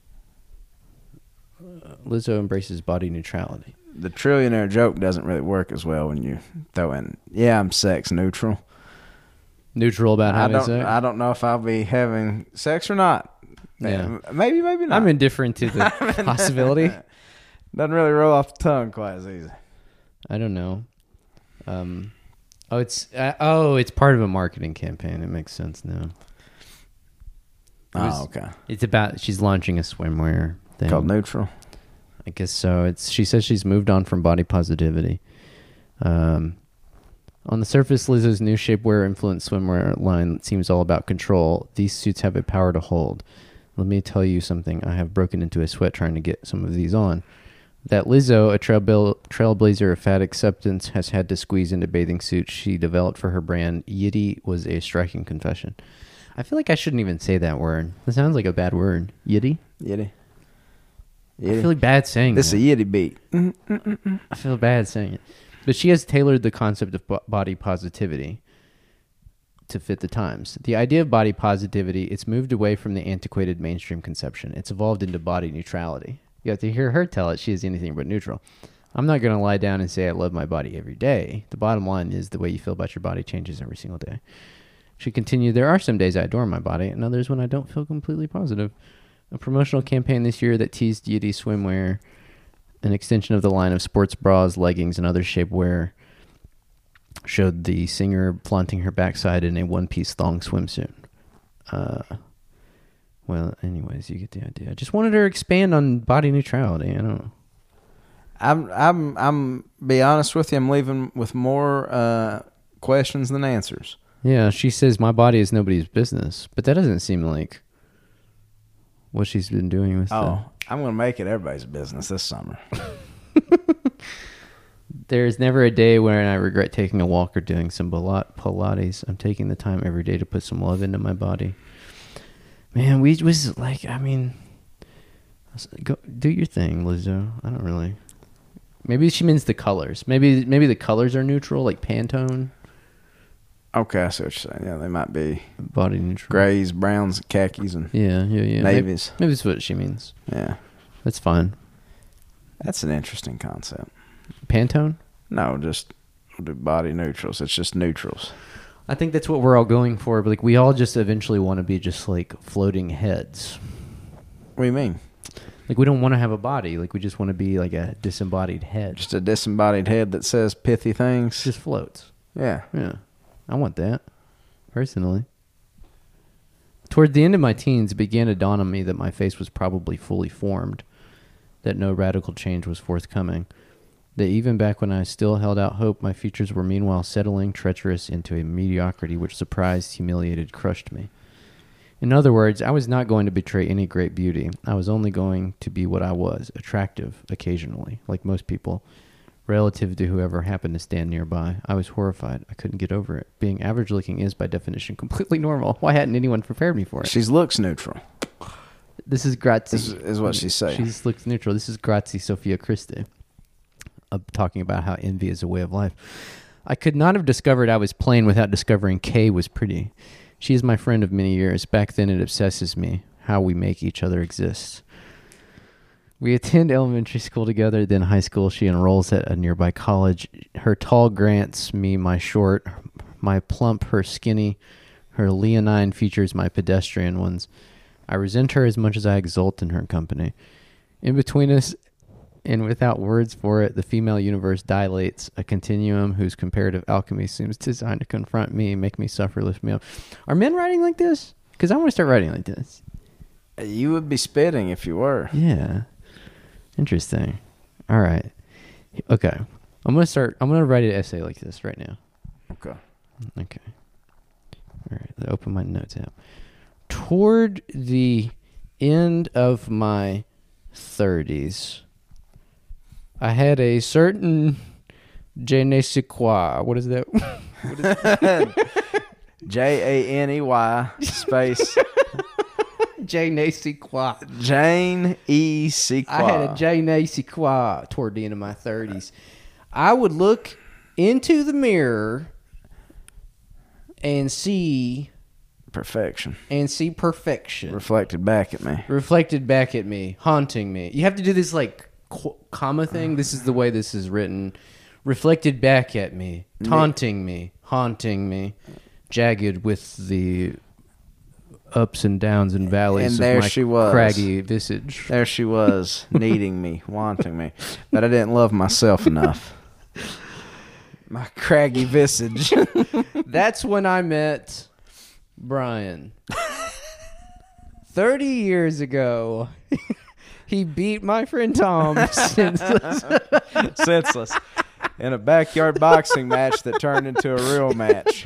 Lizzo embraces body neutrality. The trillionaire joke doesn't really work as well when you throw in, I'm sex neutral. Neutral about having sex? I don't know if I'll be having sex or not. Yeah. Maybe not. I'm indifferent to the possibility. Doesn't really roll off the tongue quite as easy. I don't know. It's part of a marketing campaign. It makes sense now. Okay. It's about she's launching a swimwear thing called Neutral. I guess so. She says she's moved on from body positivity. On the surface, Lizzo's new shapewear influenced swimwear line seems all about control. These suits have a power to hold. Let me tell you something. I have broken into a sweat trying to get some of these on. That Lizzo, a trailblazer of fat acceptance, has had to squeeze into bathing suits she developed for her brand, Yitty, was a striking confession. I feel like I shouldn't even say that word. It sounds like a bad word. Yitty? Yitty. I feel like bad saying this. This is a Yitty beat. I feel bad saying it. But she has tailored the concept of body positivity to fit the times. The idea of body positivity, it's moved away from the antiquated mainstream conception. It's evolved into body neutrality. You have to hear her tell it she is anything but neutral. I'm not going to lie down and say I love my body every day. The bottom line is the way you feel about your body changes every single day. She continued, there are some days I adore my body and others when I don't feel completely positive. A promotional campaign this year that teased Yitty swimwear, an extension of the line of sports bras, leggings, and other shapewear, showed the singer flaunting her backside in a one-piece thong swimsuit. Well, anyways, you get the idea. I just wanted her to expand on body neutrality. I don't know. I'm be honest with you, I'm leaving with more questions than answers. Yeah, she says my body is nobody's business, but that doesn't seem like what she's been doing with I'm going to make it everybody's business this summer. There's never a day when I regret taking a walk or doing some Pilates. I'm taking the time every day to put some love into my body. Man, we was like, I mean, go do your thing, Lizzo. I don't really. Maybe she means the colors. Maybe the colors are neutral, like Pantone. Okay, I see what you're saying. Yeah, they might be body neutral. Grays, browns, khakis, and navies. Maybe that's what she means. Yeah, that's fine. That's an interesting concept. Pantone? No, just do body neutrals. It's just neutrals. I think that's what we're all going for. But like, we all just eventually want to be just like floating heads. What do you mean? Like, we don't want to have a body. Like, we just want to be like a disembodied head. Just a disembodied head that says pithy things. Just floats. Yeah. Yeah. I want that, personally. Toward the end of my teens, it began to dawn on me that my face was probably fully formed, that no radical change was forthcoming, that even back when I still held out hope, my features were meanwhile settling treacherous into a mediocrity which surprised, humiliated, crushed me. In other words, I was not going to betray any great beauty. I was only going to be what I was, attractive occasionally, like most people, relative to whoever happened to stand nearby. I was horrified. I couldn't get over it. Being average-looking is, by definition, completely normal. Why hadn't anyone prepared me for it? She looks neutral. This is Grazie. This is what she's saying. She looks neutral. This is Grazie Sophia Christi, talking about how envy is a way of life. I could not have discovered I was plain without discovering Kay was pretty. She is my friend of many years. Back then it obsesses me how we make each other exist. We attend elementary school together, then high school. She enrolls at a nearby college. Her tall grants me my short, my plump her skinny, her leonine features my pedestrian ones. I resent her as much as I exult in her company. In between us, and without words for it, the female universe dilates, a continuum whose comparative alchemy seems designed to confront me, make me suffer, lift me up. Are men writing like this? Because I want to start writing like this. You would be spitting if you were. Yeah. Interesting. All right. Okay. I'm going to write an essay like this right now. Okay. All right. Let's open my notes app. Toward the end of my 30s, I had a certain je ne sais quoi. What is that? Janey space. Je ne sais quoi. Jane E. Sequoia. I had a je ne sais quoi toward the end of my 30s. I would look into the mirror and see perfection. Reflected back at me. Haunting me. You have to do this like comma thing. This is the way this is written. Reflected back at me. Taunting me. Haunting me. Jagged with the ups and downs and valleys and there of my she was. Craggy visage. There she was, needing me, wanting me. But I didn't love myself enough. My craggy visage. That's when I met Brian. 30 years ago, he beat my friend Tom senseless. Senseless. In a backyard boxing match that turned into a real match.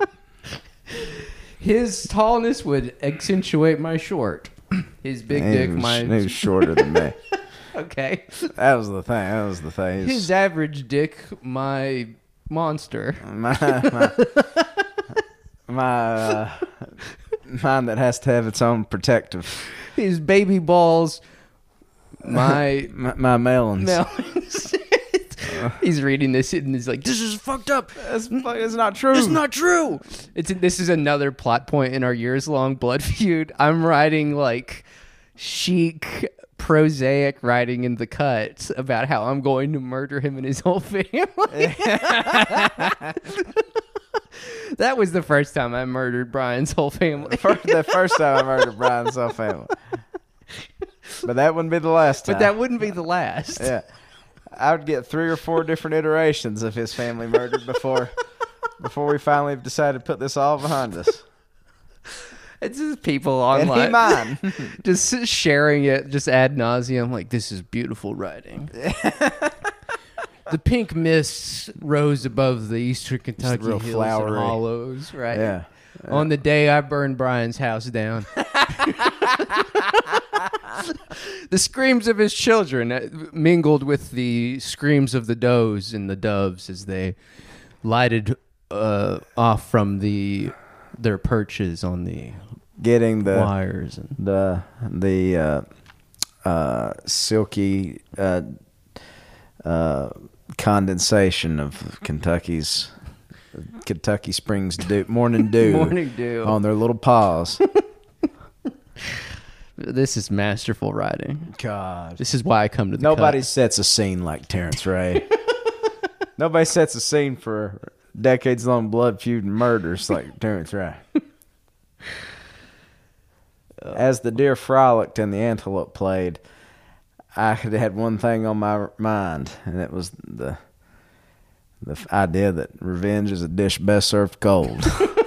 His tallness would accentuate my short. His big dick, He my... was shorter than me. Okay. That was the thing. His average dick, my monster. Mine that has to have its own protective. His baby balls, my melons. He's reading this and he's like, "This is fucked up. It's not true. It's not true." This is another plot point in our years-long blood feud. I'm writing like chic, prosaic writing in the cut about how I'm going to murder him and his whole family. That was the first time I murdered Brian's whole family. The first time I murdered Brian's whole family. But that wouldn't be the last time. But that wouldn't be the last. Yeah. I would get 3 or 4 different iterations of his family murdered before we finally decided to put this all behind us. It's just people online. And he mine. Just sharing it, just ad nauseum. Like, this is beautiful writing. The pink mists rose above the eastern Kentucky hills flowery. and hollows, right? Yeah. On the day I burned Brian's house down. The screams of his children mingled with the screams of the does and the doves as they lighted off from their perches on the getting the wires and the silky condensation of Kentucky Springs morning dew on their little paws. This is masterful writing. God, this is why I come to the nobody cut. Sets a scene like Terrence Ray. Nobody sets a scene for decades-long blood feud and murders like Terrence Ray. As the deer frolicked and the antelope played, I had one thing on my mind, and it was the idea that revenge is a dish best served cold.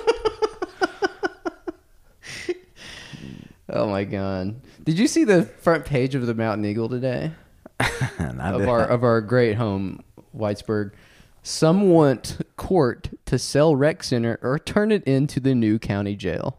Oh my God! Did you see the front page of the Mountain Eagle today? of our great home, Whitesburg. Some want court to sell rec center or turn it into the new county jail.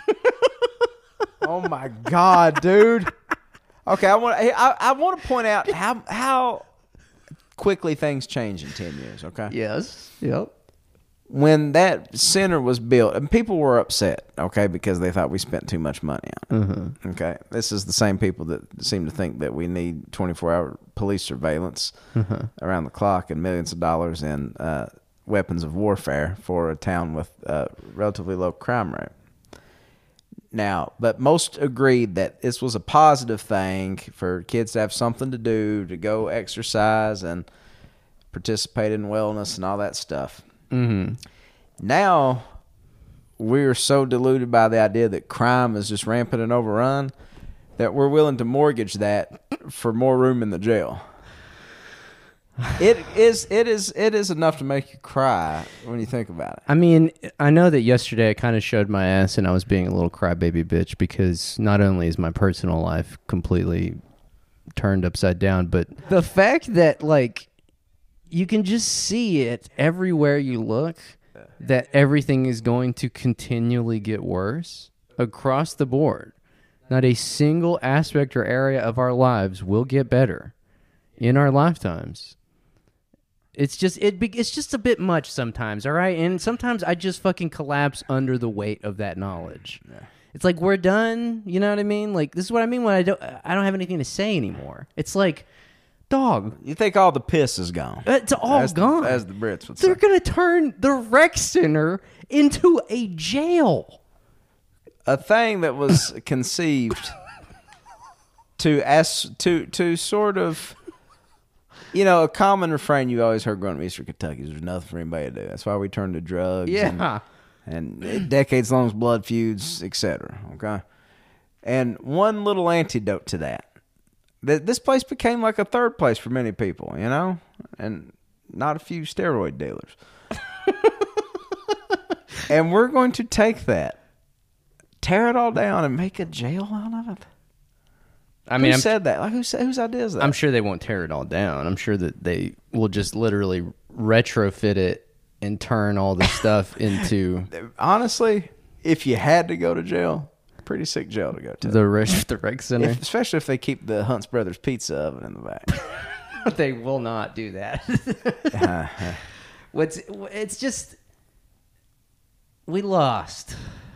Oh my God, dude! Okay, I want to point out how quickly things change in 10 years. Okay. Yes. Yep. When that center was built, and people were upset, okay, because they thought we spent too much money on it. Mm-hmm. Okay, this is the same people that seem to think that we need 24-hour police surveillance around the clock and millions of dollars in weapons of warfare for a town with relatively low crime rate. Now, but most agreed that this was a positive thing for kids to have something to do, to go exercise and participate in wellness and all that stuff. Mm-hmm. Now, we're so deluded by the idea that crime is just rampant and overrun that we're willing to mortgage that for more room in the jail. It is enough to make you cry when you think about it. I mean, I know that yesterday I kind of showed my ass and I was being a little crybaby bitch because not only is my personal life completely turned upside down, but the fact that, like, you can just see it everywhere you look, that everything is going to continually get worse across the board. Not a single aspect or area of our lives will get better in our lifetimes. It's just a bit much sometimes, all right? And sometimes I just fucking collapse under the weight of that knowledge. Yeah. It's like, we're done, you know what I mean? Like, this is what I mean when I don't have anything to say anymore. It's like, dog. You think all the piss is gone? It's all gone. As the Brits would say. They're going to turn the rec center into a jail. A thing that was conceived to sort of, you know, a common refrain you always heard growing up in Eastern Kentucky is there's nothing for anybody to do. That's why we turn to drugs. Yeah. And decades-long blood feuds, etc. Okay? And one little antidote to that. This place became like a third place for many people, you know? And not a few steroid dealers. And we're going to take that, tear it all down, and make a jail out of it. I mean, who said that? Like, whose idea is that? I'm sure they won't tear it all down. I'm sure that they will just literally retrofit it and turn all the stuff into. Honestly, if you had to go to jail, pretty sick jail to go to. The rec center. Especially if they keep the Hunt's Brothers pizza oven in the back. They will not do that. It's just we lost.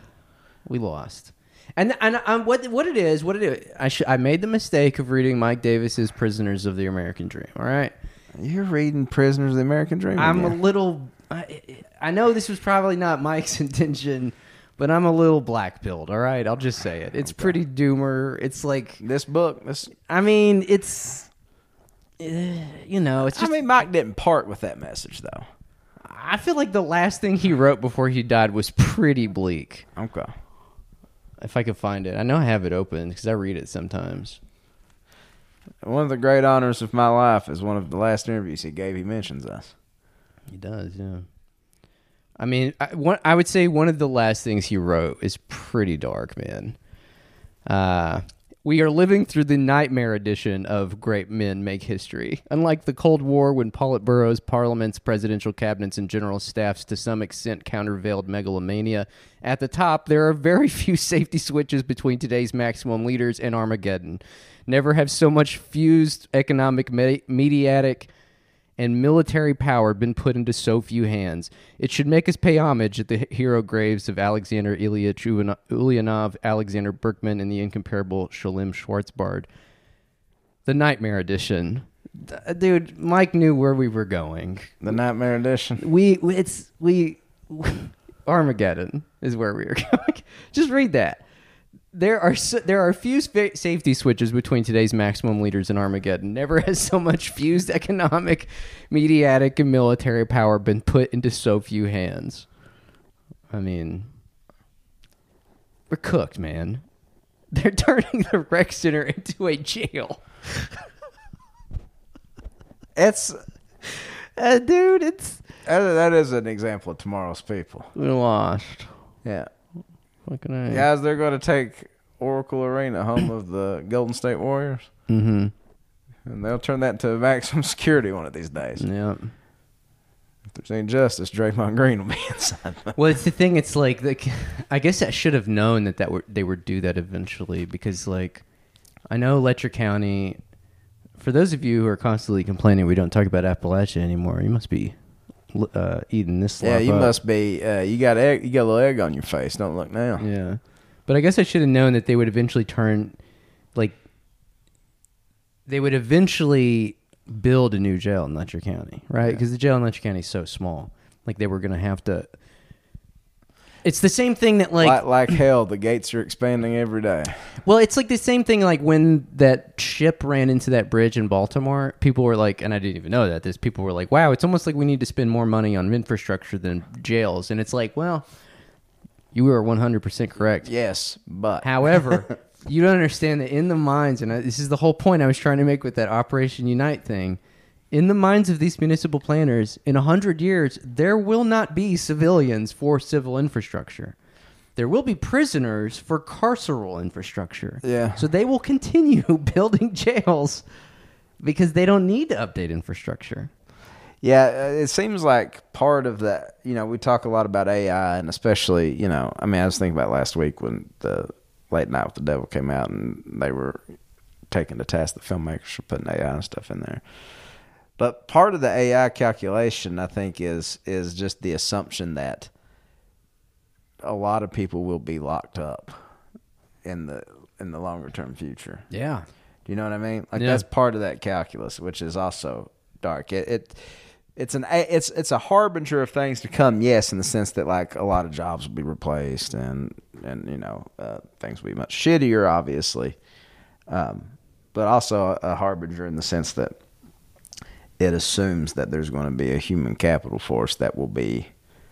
And what it is. I made the mistake of reading Mike Davis's Prisoners of the American Dream. All right, you're reading Prisoners of the American Dream. I'm a little. I know this was probably not Mike's intention, but I'm a little black-pilled. All right, I'll just say it. It's pretty doomer. It's like this book. I mean, it's. It's just. I mean, Mike didn't part with that message though. I feel like the last thing he wrote before he died was pretty bleak. Okay. If I could find it. I know I have it open because I read it sometimes. One of the great honors of my life is one of the last interviews he gave. He mentions us. He does, yeah. I mean, I would say one of the last things he wrote is pretty dark, man. We are living through the nightmare edition of Great Men Make History. Unlike the Cold War, when Politburos, parliaments, presidential cabinets, and general staffs to some extent countervailed megalomania, at the top there are very few safety switches between today's maximum leaders and Armageddon. Never have so much fused economic, mediatic, and military power been put into so few hands. It should make us pay homage at the hero graves of Alexander Ilyich Ulyanov, Alexander Berkman, and the incomparable Shalom Schwarzbard. The Nightmare Edition. Dude, Mike knew where we were going. The Nightmare Edition. Armageddon is where we are going. Just read that. There are few safety switches between today's maximum leaders and Armageddon. Never has so much fused economic, mediatic, and military power been put into so few hands. I mean, we're cooked, man. They're turning the rec center into a jail. It's, dude, it's that is an example of tomorrow's people. We lost. Yeah. Guys, they're going to take Oracle Arena, home of the Golden State Warriors. Mm-hmm. And they'll turn that into maximum security one of these days. Yeah. If there's any justice, Draymond Green will be inside. Well, it's the thing. It's like, I guess I should have known they would do that eventually, because, like, I know Letcher County. For those of you who are constantly complaining we don't talk about Appalachia anymore, you must be eating this slop. Yeah, you up. must be. You got a little egg on your face. Don't look now. Yeah, but I guess I should have known that they would eventually build a new jail in Letcher County, right? Because the jail in Letcher County is so small. Like, they were going to have to. It's the same thing that like hell. The gates are expanding every day. Well, it's like the same thing. Like when that ship ran into that bridge in Baltimore, people were like, and I didn't even know that. People were like, "Wow, it's almost like we need to spend more money on infrastructure than jails." And it's like, well, you are 100% correct. Yes, but however, you don't understand that in the minds, and this is the whole point I was trying to make with that Operation Unite thing. In the minds of these municipal planners, in 100 years, there will not be civilians for civil infrastructure. There will be prisoners for carceral infrastructure. Yeah. So they will continue building jails because they don't need to update infrastructure. Yeah, it seems like part of that, we talk a lot about AI, and especially, I was thinking about last week when the Late Night with the Devil came out, and they were taking to task the filmmakers for putting AI and stuff in there. But part of the AI calculation, I think, is just the assumption that a lot of people will be locked up in the longer term future. Yeah. Do you know what I mean? Like, that's part of that calculus, which is also dark. It's a harbinger of things to come. Yes, in the sense that, like, a lot of jobs will be replaced and things will be much shittier, obviously. But also a harbinger in the sense that it assumes that there's going to be a human capital force that will be,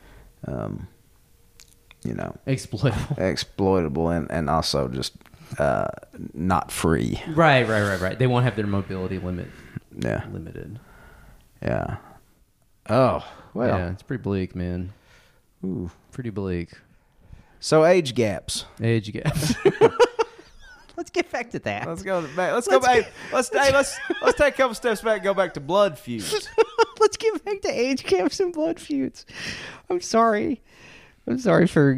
exploitable and also just not free. Right. They won't have their mobility limited. Yeah. Limited. Yeah. Oh, well. Yeah, it's pretty bleak, man. Ooh. Pretty bleak. So age gaps. Age gaps. Let's get back to that. Let's go back. Let's take a couple steps back and go back to blood feuds. Let's get back to age gaps and blood feuds. I'm sorry for,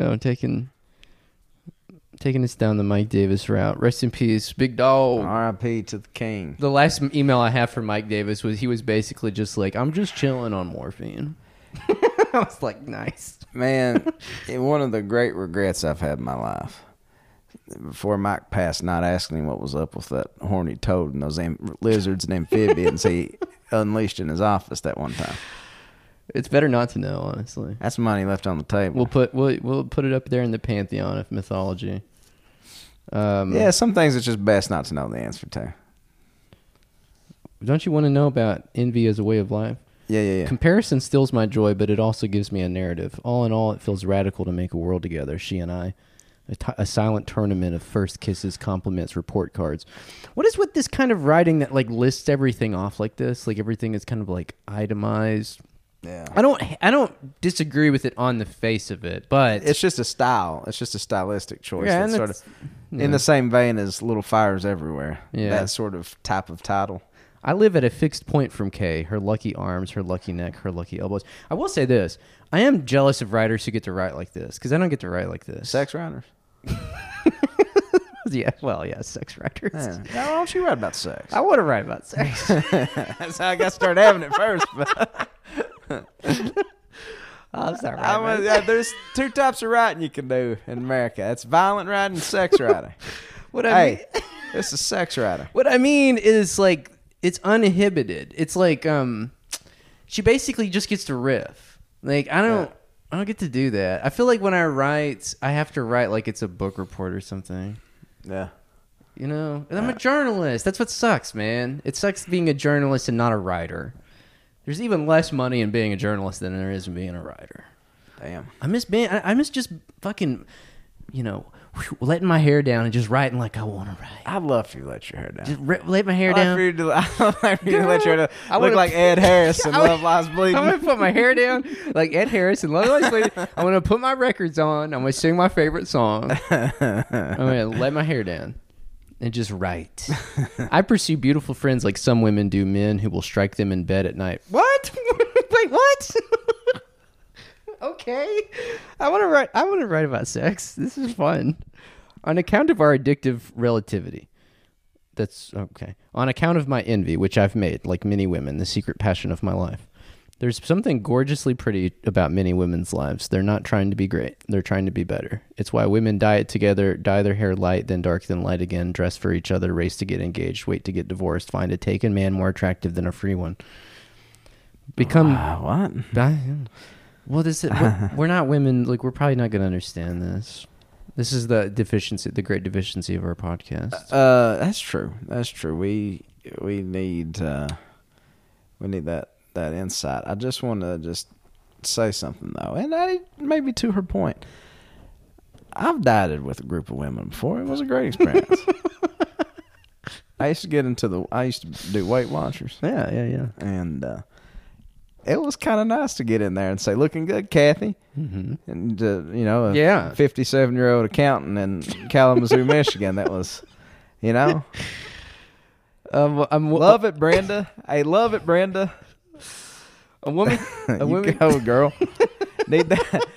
taking us down the Mike Davis route. Rest in peace, big dog. R.I.P. to the king. The last email I have from Mike Davis was he was basically just like, I'm just chilling on morphine. I was like, nice. Man, one of the great regrets I've had in my life, before Mike passed, not asking him what was up with that horny toad and those lizards and amphibians he unleashed in his office that one time. It's better not to know, honestly. That's money left on the table. We'll put it up there in the pantheon of mythology. Yeah, some things it's just best not to know the answer to. Don't you want to know about envy as a way of life? Yeah. Comparison steals my joy, but it also gives me a narrative. All in all, it feels radical to make a world together, she and I. A silent tournament of first kisses, compliments, report cards. What is with this kind of writing that like lists everything off like this? Like everything is kind of like itemized. Yeah. I don't disagree with it on the face of it, but it's just a style. It's just a stylistic choice. Yeah, that's sort of in the same vein as Little Fires Everywhere. Yeah. That sort of type of title. I live at a fixed point from Kay. Her lucky arms, her lucky neck, her lucky elbows. I will say this. I am jealous of writers who get to write like this, because I don't get to write like this. Sex writers. Yeah, sex writers. Yeah. Why don't you write about sex? I want to write about sex. That's how I got started having it first. But I'm sorry. There's two types of writing you can do in America. It's violent writing and sex writing. This is sex writing. What I mean is like it's uninhibited. It's like she basically just gets to riff. Like I don't get to do that. I feel like when I write, I have to write like it's a book report or something. Yeah. And I'm a journalist. That's what sucks, man. It sucks being a journalist and not a writer. There's even less money in being a journalist than there is in being a writer. Damn. I miss just fucking, letting my hair down and just writing like I want to write. I'd love for you to let your hair down. Just let my hair down. I'd like for you to let your hair down. Look like Ed Harris in Love Lies Bleeding. I'm going to put my hair down like Ed Harris in Love Lies Bleeding. I'm going to put my records on. I'm going to sing my favorite song. I'm going to let my hair down and just write. I pursue beautiful friends like some women do men who will strike them in bed at night. What? Wait, what? Okay. I want to write about sex. This is fun. On account of our addictive relativity. That's okay. On account of my envy, which I've made, like many women, the secret passion of my life. There's something gorgeously pretty about many women's lives. They're not trying to be great. They're trying to be better. It's why women dye it together, dye their hair light, then dark, then light again, dress for each other, race to get engaged, wait to get divorced, find a taken man more attractive than a free one. Become... what? Well, we're not women. Like, we're probably not going to understand this. This is the great deficiency of our podcast. That's true. We need that insight. I just want to say something though, and maybe to her point. I've dieted with a group of women before. It was a great experience. I used to do Weight Watchers. Yeah. And it was kind of nice to get in there and say, "Looking good, Kathy," mm-hmm. and a 57-year-old accountant in Kalamazoo, Michigan. That was, love it, Brenda. I love it, Brenda. A woman, go, girl. Need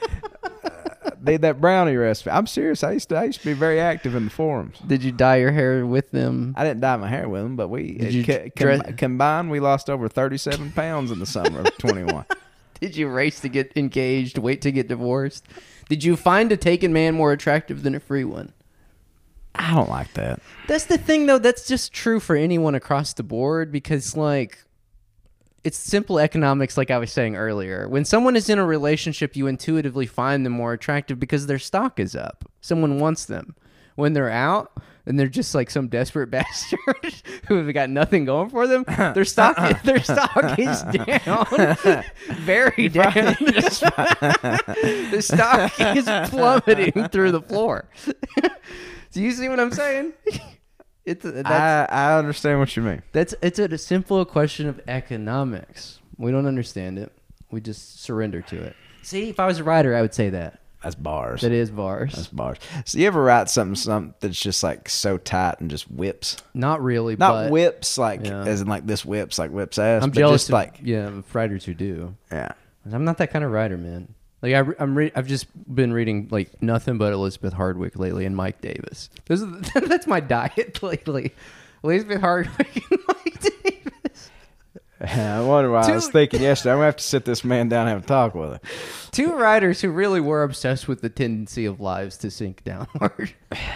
that brownie recipe. I'm serious. I used to be very active in the forums. Did you dye your hair with them? I didn't dye my hair with them, but we combined we lost over 37 pounds in the summer of 21. Did you race to get engaged, wait to get divorced? Did you find a taken man more attractive than a free one? I don't like that. That's the thing, though. That's just true for anyone across the board because, it's simple economics, like I was saying earlier. When someone is in a relationship, you intuitively find them more attractive because their stock is up. Someone wants them. When they're out, and they're just like some desperate bastard who have got nothing going for them, their stock is down, very down. The stock is plummeting through the floor. Do you see what I'm saying? I understand what you mean. It's a simple question of economics. We don't understand it. We just surrender to it. See, if I was a writer, I would say that. That's bars. That is bars. That's bars. So you ever write something that's just like so tight and just whips? Not really. Not but, whips like as in like this whips like whips ass. I'm but jealous just of writers who do. Yeah. I'm not that kind of writer, man. Like I've just been reading like nothing but Elizabeth Hardwick lately and Mike Davis. That's my diet lately. Elizabeth Hardwick and Mike Davis. I wonder why I was thinking yesterday. I'm gonna have to sit this man down and have a talk with him. Two writers who really were obsessed with the tendency of lives to sink downward.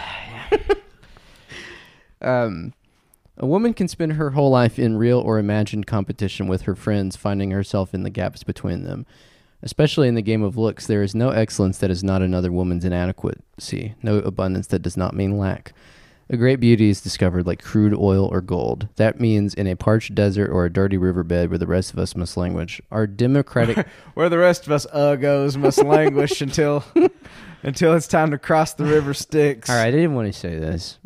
A woman can spend her whole life in real or imagined competition with her friends, finding herself in the gaps between them. Especially in the game of looks, there is no excellence that is not another woman's inadequacy, no abundance that does not mean lack. A great beauty is discovered like crude oil or gold. That means in a parched desert or a dirty riverbed where the rest of us must languish. Our democratic... where the rest of us uggos must languish until it's time to cross the river Styx. All right, I didn't want to say this.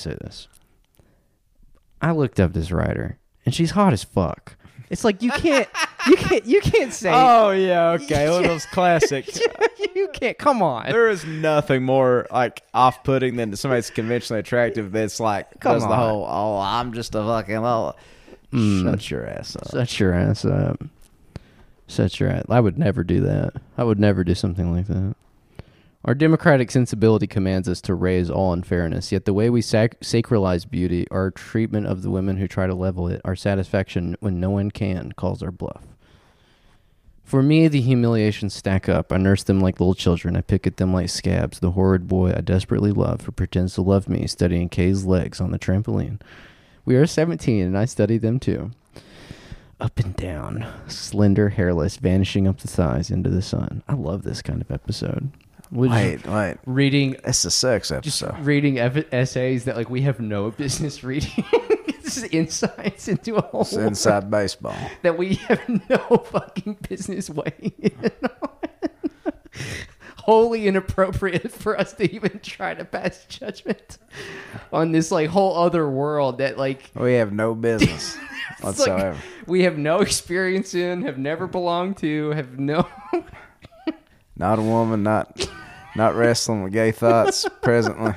I looked up this writer, and she's hot as fuck. It's like you can't say. Oh yeah, okay, one of those classics. You can't. Come on. There is nothing more like off-putting than somebody's conventionally attractive. That's like does the whole. Oh, I'm just a fucking. Shut your ass up. Shut your ass up. Shut your ass. I would never do that. I would never do something like that. Our democratic sensibility commands us to raise all unfairness, yet the way we sacralize beauty, our treatment of the women who try to level it, our satisfaction when no one can, calls our bluff. For me, the humiliations stack up. I nurse them like little children. I pick at them like scabs. The horrid boy I desperately love who pretends to love me, studying Kay's legs on the trampoline. We are 17, and I study them too. Up and down, slender, hairless, vanishing up the thighs into the sun. I love this kind of episode. Wait. Reading. It's a sex episode. Just reading essays that like we have no business reading. This is insights into a whole. It's inside baseball that we have no fucking business weighing in on. Wholly inappropriate for us to even try to pass judgment on this like whole other world that like we have no business whatsoever. Like, we have no experience in, have never belonged to, have no. Not a woman, not wrestling with gay thoughts presently.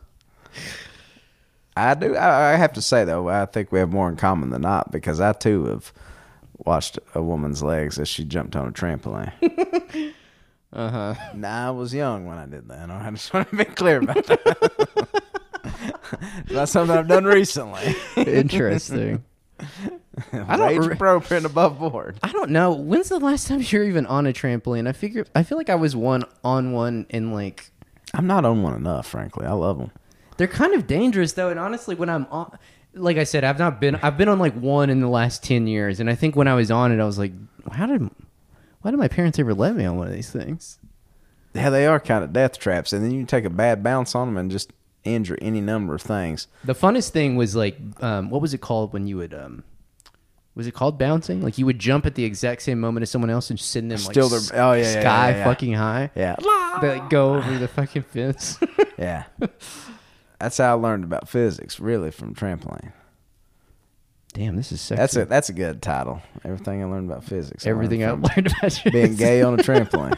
I have to say, though, I think we have more in common than not, because I, too, have watched a woman's legs as she jumped on a trampoline. Uh-huh. Nah, I was young when I did that. I just want to be clear about that. It's not something I've done recently. Interesting. Age appropriate and above board. I don't know. When's the last time you were even on a trampoline? I feel like I was on one in like. I'm not on one enough, frankly. I love them. They're kind of dangerous though, and honestly, when I'm on, like I said, I've been on like one in the last 10 years, and I think when I was on it, I was like, why did my parents ever let me on one of these things? Yeah, they are kind of death traps, and then you can take a bad bounce on them and just injure any number of things. The funnest thing was like, what was it called when you would was it called bouncing? Like you would jump at the exact same moment as someone else and send them like sky fucking high. Yeah. They like go over the fucking fence. Yeah. That's how I learned about physics, really, from trampoline. Damn, this is sexy. That's a good title. Everything I learned about physics. Everything I learned about being gay on a trampoline.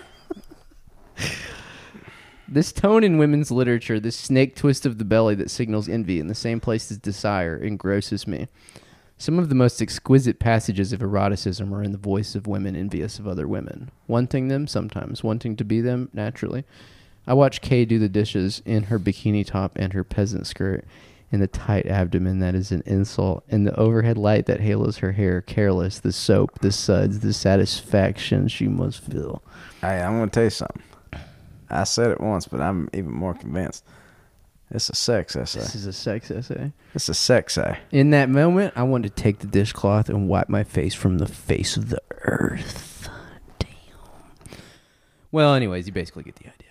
This tone in women's literature, this snake twist of the belly that signals envy in the same place as desire, engrosses me. Some of the most exquisite passages of eroticism are in the voice of women envious of other women, wanting them sometimes, wanting to be them naturally. I watch Kay do the dishes in her bikini top and her peasant skirt, in the tight abdomen that is an insult, in the overhead light that halos her hair, careless, the soap, the suds, the satisfaction she must feel. Hey, I'm going to tell you something. I said it once, but I'm even more convinced. It's a sex essay. This is a sex essay. It's a sex essay. In that moment, I wanted to take the dishcloth and wipe my face from the face of the earth. Damn. Well, anyways, you basically get the idea.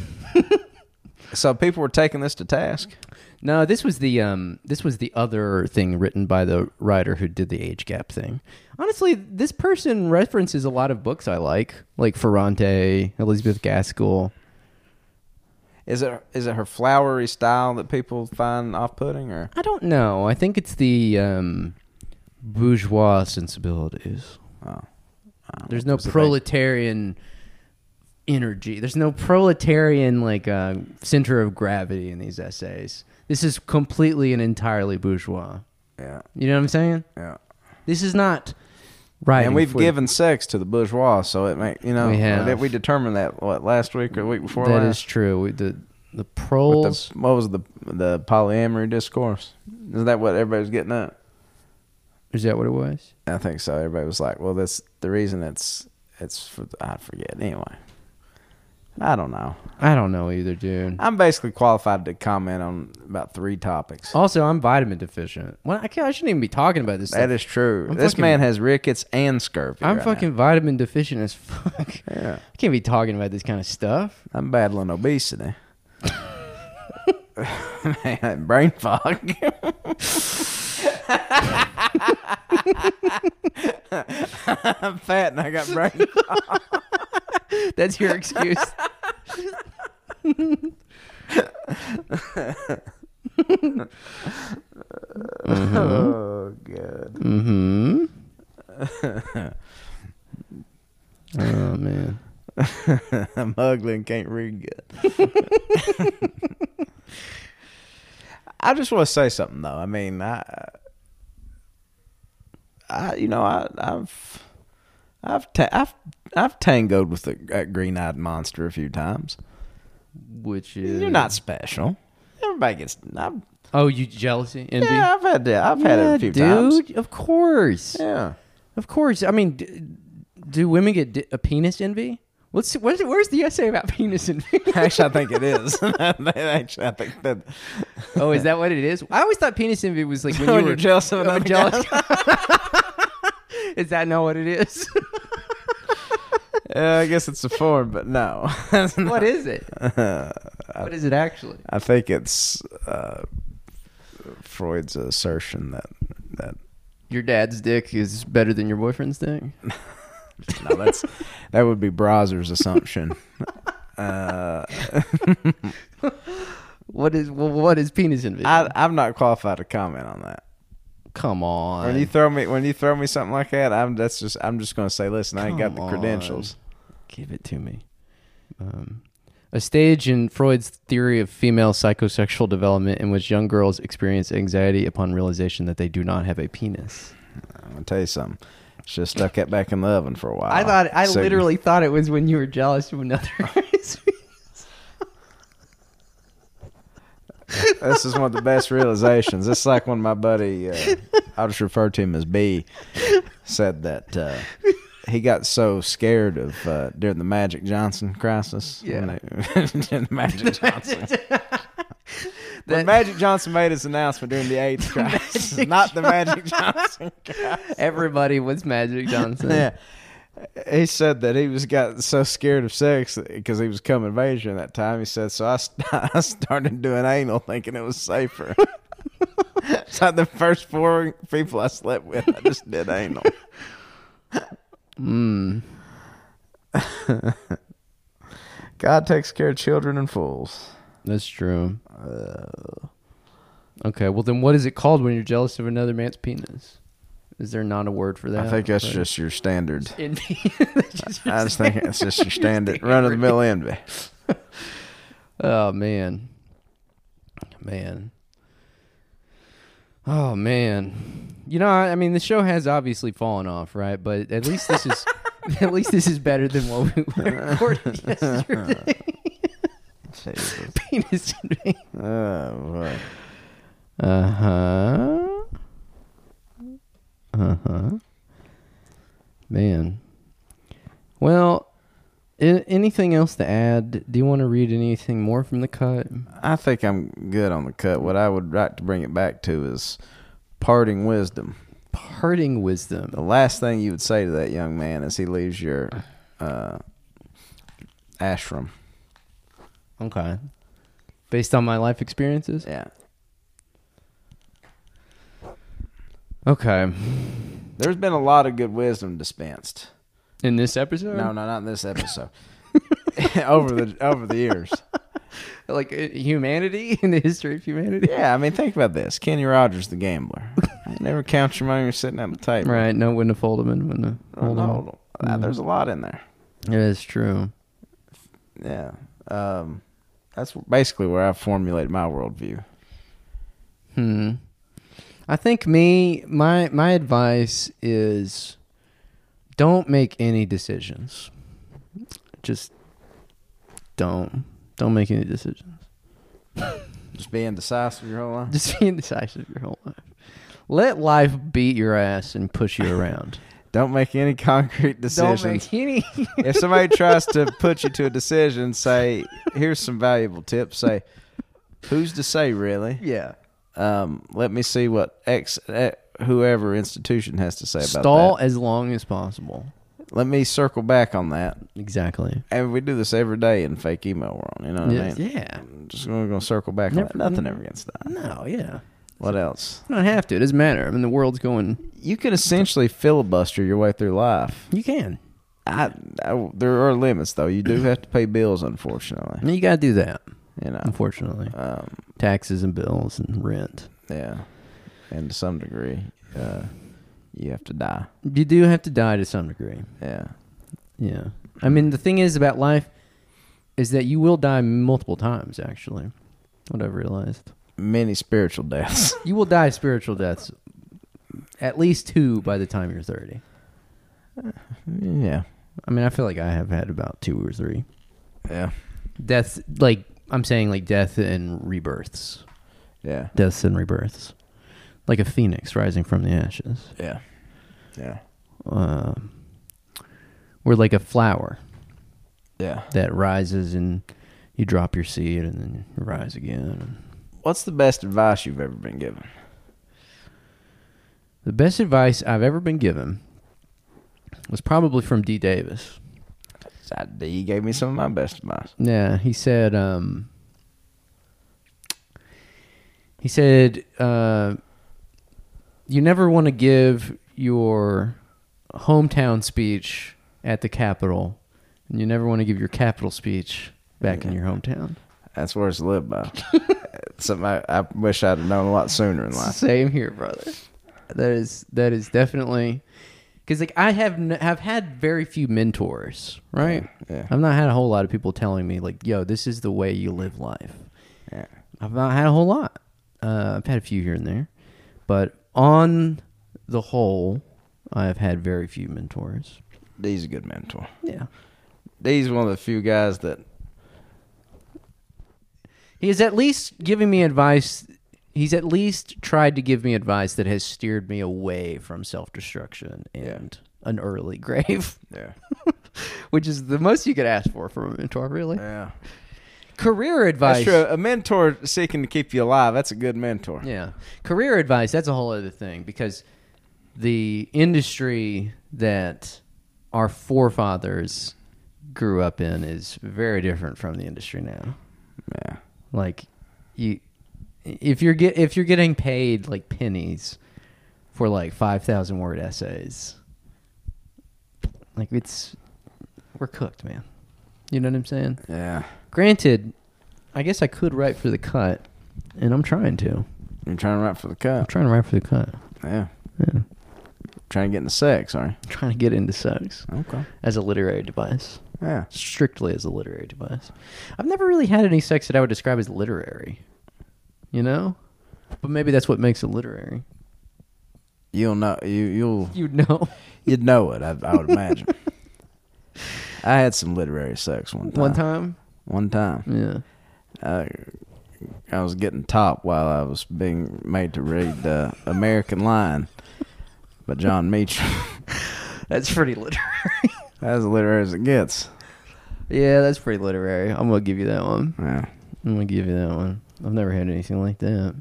So people were taking this to task? No, this was the other thing written by the writer who did the age gap thing. Honestly, this person references a lot of books I like Ferrante, Elizabeth Gaskell. Is it her flowery style that people find off-putting, or? I don't know. I think it's the bourgeois sensibilities. Oh. There's no proletarian energy. There's no proletarian center of gravity in these essays. This is completely and entirely bourgeois. Yeah. You know what I'm saying? Yeah. This is not right. And we've given sex to the bourgeois, so it may, we have. We determined that last week or the week before That last? is true. The proles. What was the polyamory discourse? Is that what everybody's getting at? Is that what it was? I think so. Everybody was like, well, that's the reason it's for, I forget. Anyway. I don't know. I don't know either, dude. I'm basically qualified to comment on about 3 topics. Also, I'm vitamin deficient. Well, I shouldn't even be talking about this stuff. That is true. This man has rickets and scurvy. I'm fucking vitamin deficient as fuck. Yeah. I can't be talking about this kind of stuff. I'm battling obesity. Man, brain fog. I'm fat and I got brain fog. That's your excuse. Oh, God. Mm-hmm. Oh, man. I'm ugly and can't read good. I just want to say something, though. I mean, I've tangoed with that green-eyed monster a few times. Which is... You're not special. Everybody gets... you jealousy? Envy? Yeah, I've had it a few times. Dude, of course. Yeah. Of course. I mean, do women get a penis envy? Where's the essay about penis envy? Actually, I think it is. Actually, I think that... Oh, is that what it is? I always thought penis envy was like when you were... you're jealous of another jealous. guy. Is that not what it is? I guess it's a form, but no. What is it? What is it actually? I think it's Freud's assertion that your dad's dick is better than your boyfriend's dick. No, that would be Brazer's assumption. What is penis envy? I'm not qualified to comment on that. Come on. When you throw me something like that, I'm just going to say, listen, I ain't got the credentials. Give it to me. A stage in Freud's theory of female psychosexual development in which young girls experience anxiety upon realization that they do not have a penis. I'm going to tell you something. Should have stuck that back in the oven for a while. I literally thought it was when you were jealous of another guy's penis. This is one of the best realizations. It's like when my buddy, I'll just refer to him as B, said that he got so scared of during the Magic Johnson crisis. Yeah. During the Magic Johnson. When Magic Johnson made his announcement during the AIDS crisis, not the Magic Johnson crisis. Everybody was Magic Johnson. Yeah. He said that he got so scared of sex because he was coming of age during that time. He said, so I started doing anal thinking it was safer. So the first 4 people I slept with, I just did anal. God takes care of children and fools. That's true. Okay, well then what is it called when you're jealous of another man's penis? Is there not a word for that? I think that's just your standard. Envy. I just think it's just your standard run-of-the-mill envy. Oh, man. Oh, man. You know, I mean, the show has obviously fallen off, right? But at least this is better than what we recorded yesterday. Penis envy. Oh, boy. Man. Well, anything else to add? Do you want to read anything more from the cut? I think I'm good on the cut. What I would like to bring it back to is parting wisdom. Parting wisdom. The last thing you would say to that young man as he leaves your ashram. Okay. Based on my life experiences? Yeah. Okay. There's been a lot of good wisdom dispensed. In this episode? No, not in this episode. over the years. Like humanity, in the history of humanity? Yeah, I mean, think about this. Kenny Rogers, the gambler. You never count your money when you're sitting at the table. Right, know when to fold them and when to hold them. There's a lot in there. It is true. Yeah. That's basically where I've formulated my worldview. I think my advice is don't make any decisions. Just don't make any decisions. Just be indecisive your whole life? Just be indecisive your whole life. Let life beat your ass and push you around. Don't make any concrete decisions. Don't make any. If somebody tries to put you to a decision, say, here's some valuable tips. Say, who's to say, really? Yeah. Let me see what whoever institution has to say about that. Stall as long as possible. Let me circle back on that. Exactly. And we do this every day in fake email world. You know what I mean? Yeah. Just going to circle back on that. Nothing ever gets done. No, yeah. What else? You don't have to. It doesn't matter. I mean, the world's going. You can essentially filibuster your way through life. You can. There are limits, though. You do have to pay bills, unfortunately. You got to do that. You know, unfortunately, taxes and bills and rent. Yeah, and to some degree, you have to die. You do have to die to some degree. Yeah. Yeah. I mean, the thing is about life is that you will die multiple times, actually. What I've realized. Many spiritual deaths. You will die spiritual deaths. At least 2 by the time you're 30. Yeah. I mean, I feel like I have had about 2 or 3. Yeah. Death, like, I'm saying like death and rebirths. Yeah. Deaths and rebirths. Like a phoenix rising from the ashes. Yeah. Yeah. We're like a flower. Yeah. That rises and you drop your seed and then you rise again. What's the best advice you've ever been given? The best advice I've ever been given was probably from D. Davis. D gave me some of my best advice. Yeah, he said, you never want to give your hometown speech at the Capitol, and you never want to give your Capitol speech back in your hometown. That's where it's lived by. Something I wish I'd have known a lot sooner in life. Same here, brother. That is definitely because like I have had very few mentors, right? Yeah. I've not had a whole lot of people telling me like, "Yo, this is the way you live life." Yeah. I've not had a whole lot. I've had a few here and there, but on the whole, I've had very few mentors. D's a good mentor. Yeah. D's one of the few guys that he's at least giving me advice. He's at least tried to give me advice that has steered me away from self-destruction and an early grave. Yeah. Which is the most you could ask for from a mentor, really. Yeah. Career advice. That's true. A mentor seeking to keep you alive, that's a good mentor. Yeah. Career advice, that's a whole other thing because the industry that our forefathers grew up in is very different from the industry now. Yeah. Like if you're getting paid like pennies for like 5,000 word essays, like we're cooked, man. You know what I'm saying? Yeah. Granted, I guess I could write for the cut, and I'm trying to. You're trying to write for the cut. I'm trying to write for the cut. Yeah. Yeah. Trying to get into sex, are you? I'm trying to get into sex. Okay. As a literary device. Yeah. Strictly as a literary device. I've never really had any sex that I would describe as literary. You know? But maybe that's what makes it literary. You'll know. You'd know. You'd know it, I would imagine. I had some literary sex one time. One time? Yeah. I was getting top while I was being made to read American Lion by John Meacham. That's pretty literary. That's as literary as it gets. Yeah, that's pretty literary. I'm going to give you that one. Yeah. I'm going to give you that one. I've never had anything like that.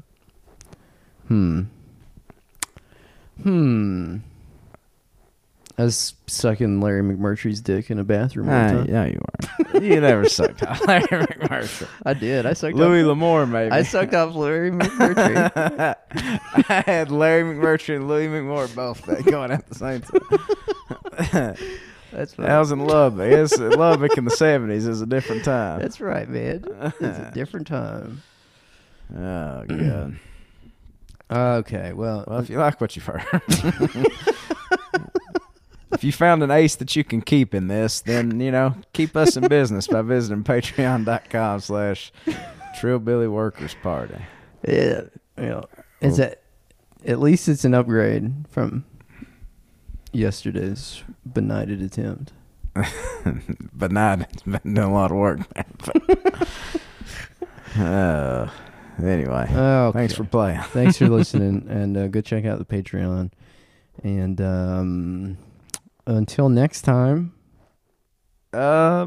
I was sucking Larry McMurtry's dick in a bathroom one time. Yeah, you are. You never sucked off Larry McMurtry. I did. I sucked Louis off L'Amour, maybe. I sucked off Larry McMurtry. I had Larry McMurtry and Louis McMoore both going at the same time. That's right. I was in Lubbock. Lubbock in the 70s is a different time. That's right, man. It's a different time. Oh, God. Okay, well, If you like what you've heard. If you found an ace that you can keep in this, then, keep us in business by visiting patreon.com/TrillBillyWorkersParty. Yeah. It's at least it's an upgrade from yesterday's benighted attempt. Benighted. It's been doing a lot of work. Anyway, thanks for playing. Thanks for listening, and go check out the Patreon. And until next time. Let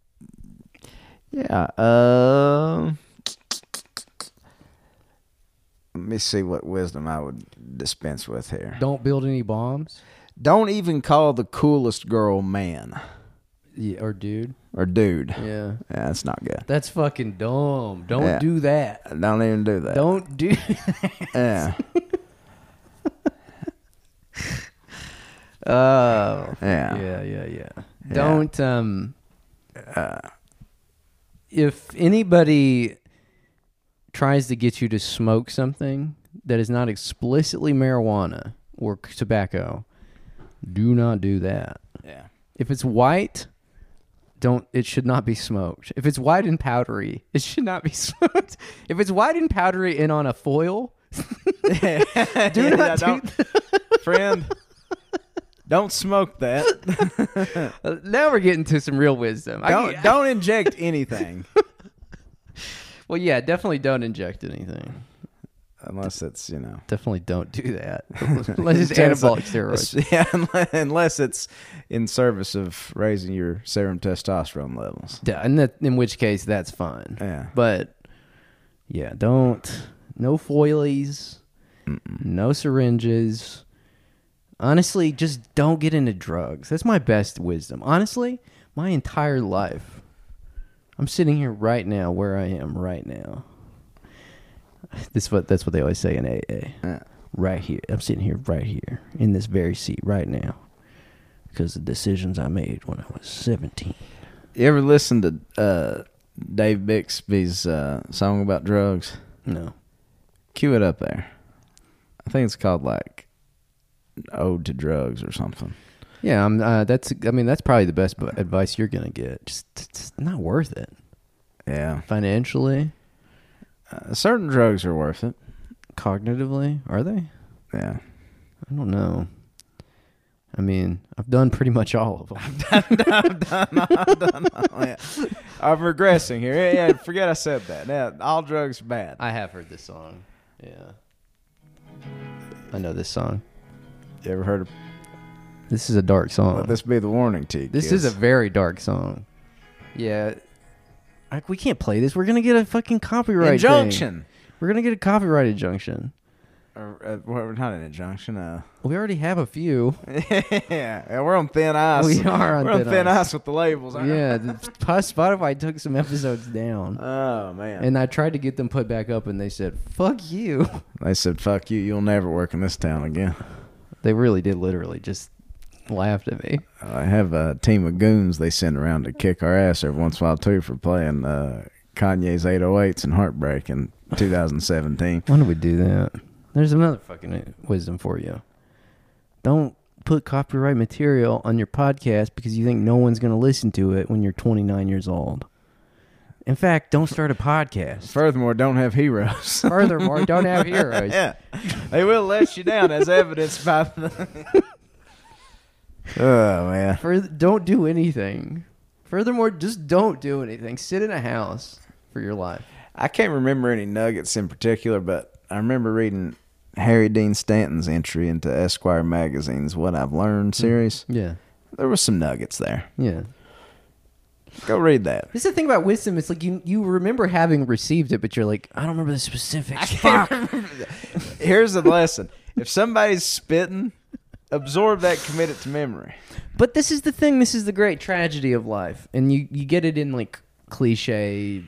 me see what wisdom I would dispense with here. Don't build any bombs. Don't even call the coolest girl man. Yeah, or dude. Yeah, that's not good. That's fucking dumb. Don't do that. Don't even do that. Don't do that. Yeah. Oh. Yeah. Don't if anybody tries to get you to smoke something that is not explicitly marijuana or tobacco, do not do that. Yeah. If it's white, it should not be smoked. If it's white and powdery, it should not be smoked. If it's white and powdery and on a foil, friend, don't smoke that. Now we're getting to some real wisdom. Don't inject anything. Well, yeah, definitely don't inject anything. Unless it's, Definitely don't do that. Unless it's anabolic steroids. Yeah, unless it's in service of raising your serum testosterone levels. Yeah, in which case, that's fine. Yeah. But, yeah, no foilies, no syringes. Honestly, just don't get into drugs. That's my best wisdom. Honestly, my entire life. I'm sitting here right now where I am right now. That's what they always say in AA. Yeah. Right here. I'm sitting here right here in this very seat right now because of decisions I made when I was 17. You ever listen to Dave Bixby's song about drugs? No. Cue it up there. I think it's called like Ode to Drugs or something. Yeah, that's probably the best advice you're gonna get. Just it's not worth it. Yeah. Financially. Certain drugs are worth it. Cognitively, are they? Yeah. I don't know. I mean, I've done pretty much all of them. I've done all, yeah. I'm regressing here. Yeah, forget I said that. Yeah, all drugs are bad. I have heard this song. Yeah. I know this song. You ever heard of... This is a dark song. Let this be the warning to you, This kids. is a very dark song. Yeah. We can't play this. We're going to get a fucking copyright injunction. Thing. We're going to get a copyright injunction. We're not an injunction. We already have a few. Yeah, we're on thin ice. We are on thin ice with the labels. Yeah, Spotify took some episodes down. Oh, man. And I tried to get them put back up, and they said, fuck you. They said, fuck you. You'll never work in this town again. They really did literally just laughed at me. I have a team of goons they send around to kick our ass every once in a while, too, for playing Kanye's 808s and Heartbreak in 2017. Why do we do that? There's another fucking wisdom for you. Don't put copyright material on your podcast because you think no one's going to listen to it when you're 29 years old. In fact, don't start a podcast. Furthermore, don't have heroes. Furthermore, don't have heroes. Yeah. They will let you down as evidenced by the... Oh, man. Don't do anything. Furthermore, just don't do anything. Sit in a house for your life. I can't remember any nuggets in particular, but I remember reading Harry Dean Stanton's entry into Esquire magazine's What I've Learned series. Yeah. There was some nuggets there. Yeah. Go read that. This is the thing about wisdom. It's like you remember having received it, but you're like, I don't remember the specifics. Fuck. Here's the lesson. If somebody's spitting, absorb that, commit it to memory. But this is the thing. This is the great tragedy of life. And you get it in like cliche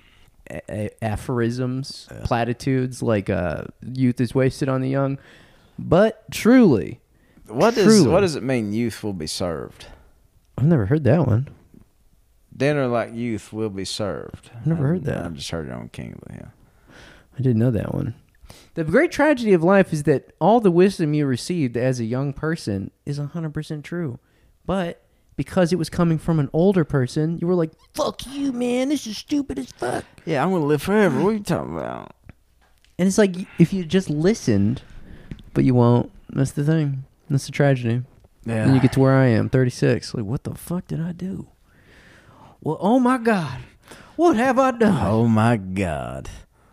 aphorisms, platitudes, like youth is wasted on the young. But truly. What does it mean youth will be served? I've never heard that one. Dinner like youth will be served. I've never heard that. I just heard it on King, but yeah. I didn't know that one. The great tragedy of life is that all the wisdom you received as a young person is 100% true. But because it was coming from an older person, you were like, fuck you, man. This is stupid as fuck. Yeah, I'm going to live forever. What are you talking about? And it's like, if you just listened, but you won't. That's the thing. That's the tragedy. Yeah. And you get to where I am, 36. Like, what the fuck did I do? Well, oh my God. What have I done? Oh my God.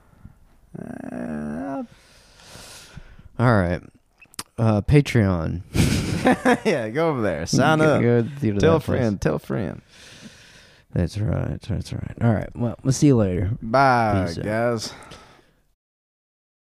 All right. Patreon. Yeah, go over there. Sign up. Tell a friend. Tell a friend. That's right. All right. Well, we'll see you later. Bye, Peace out. guys.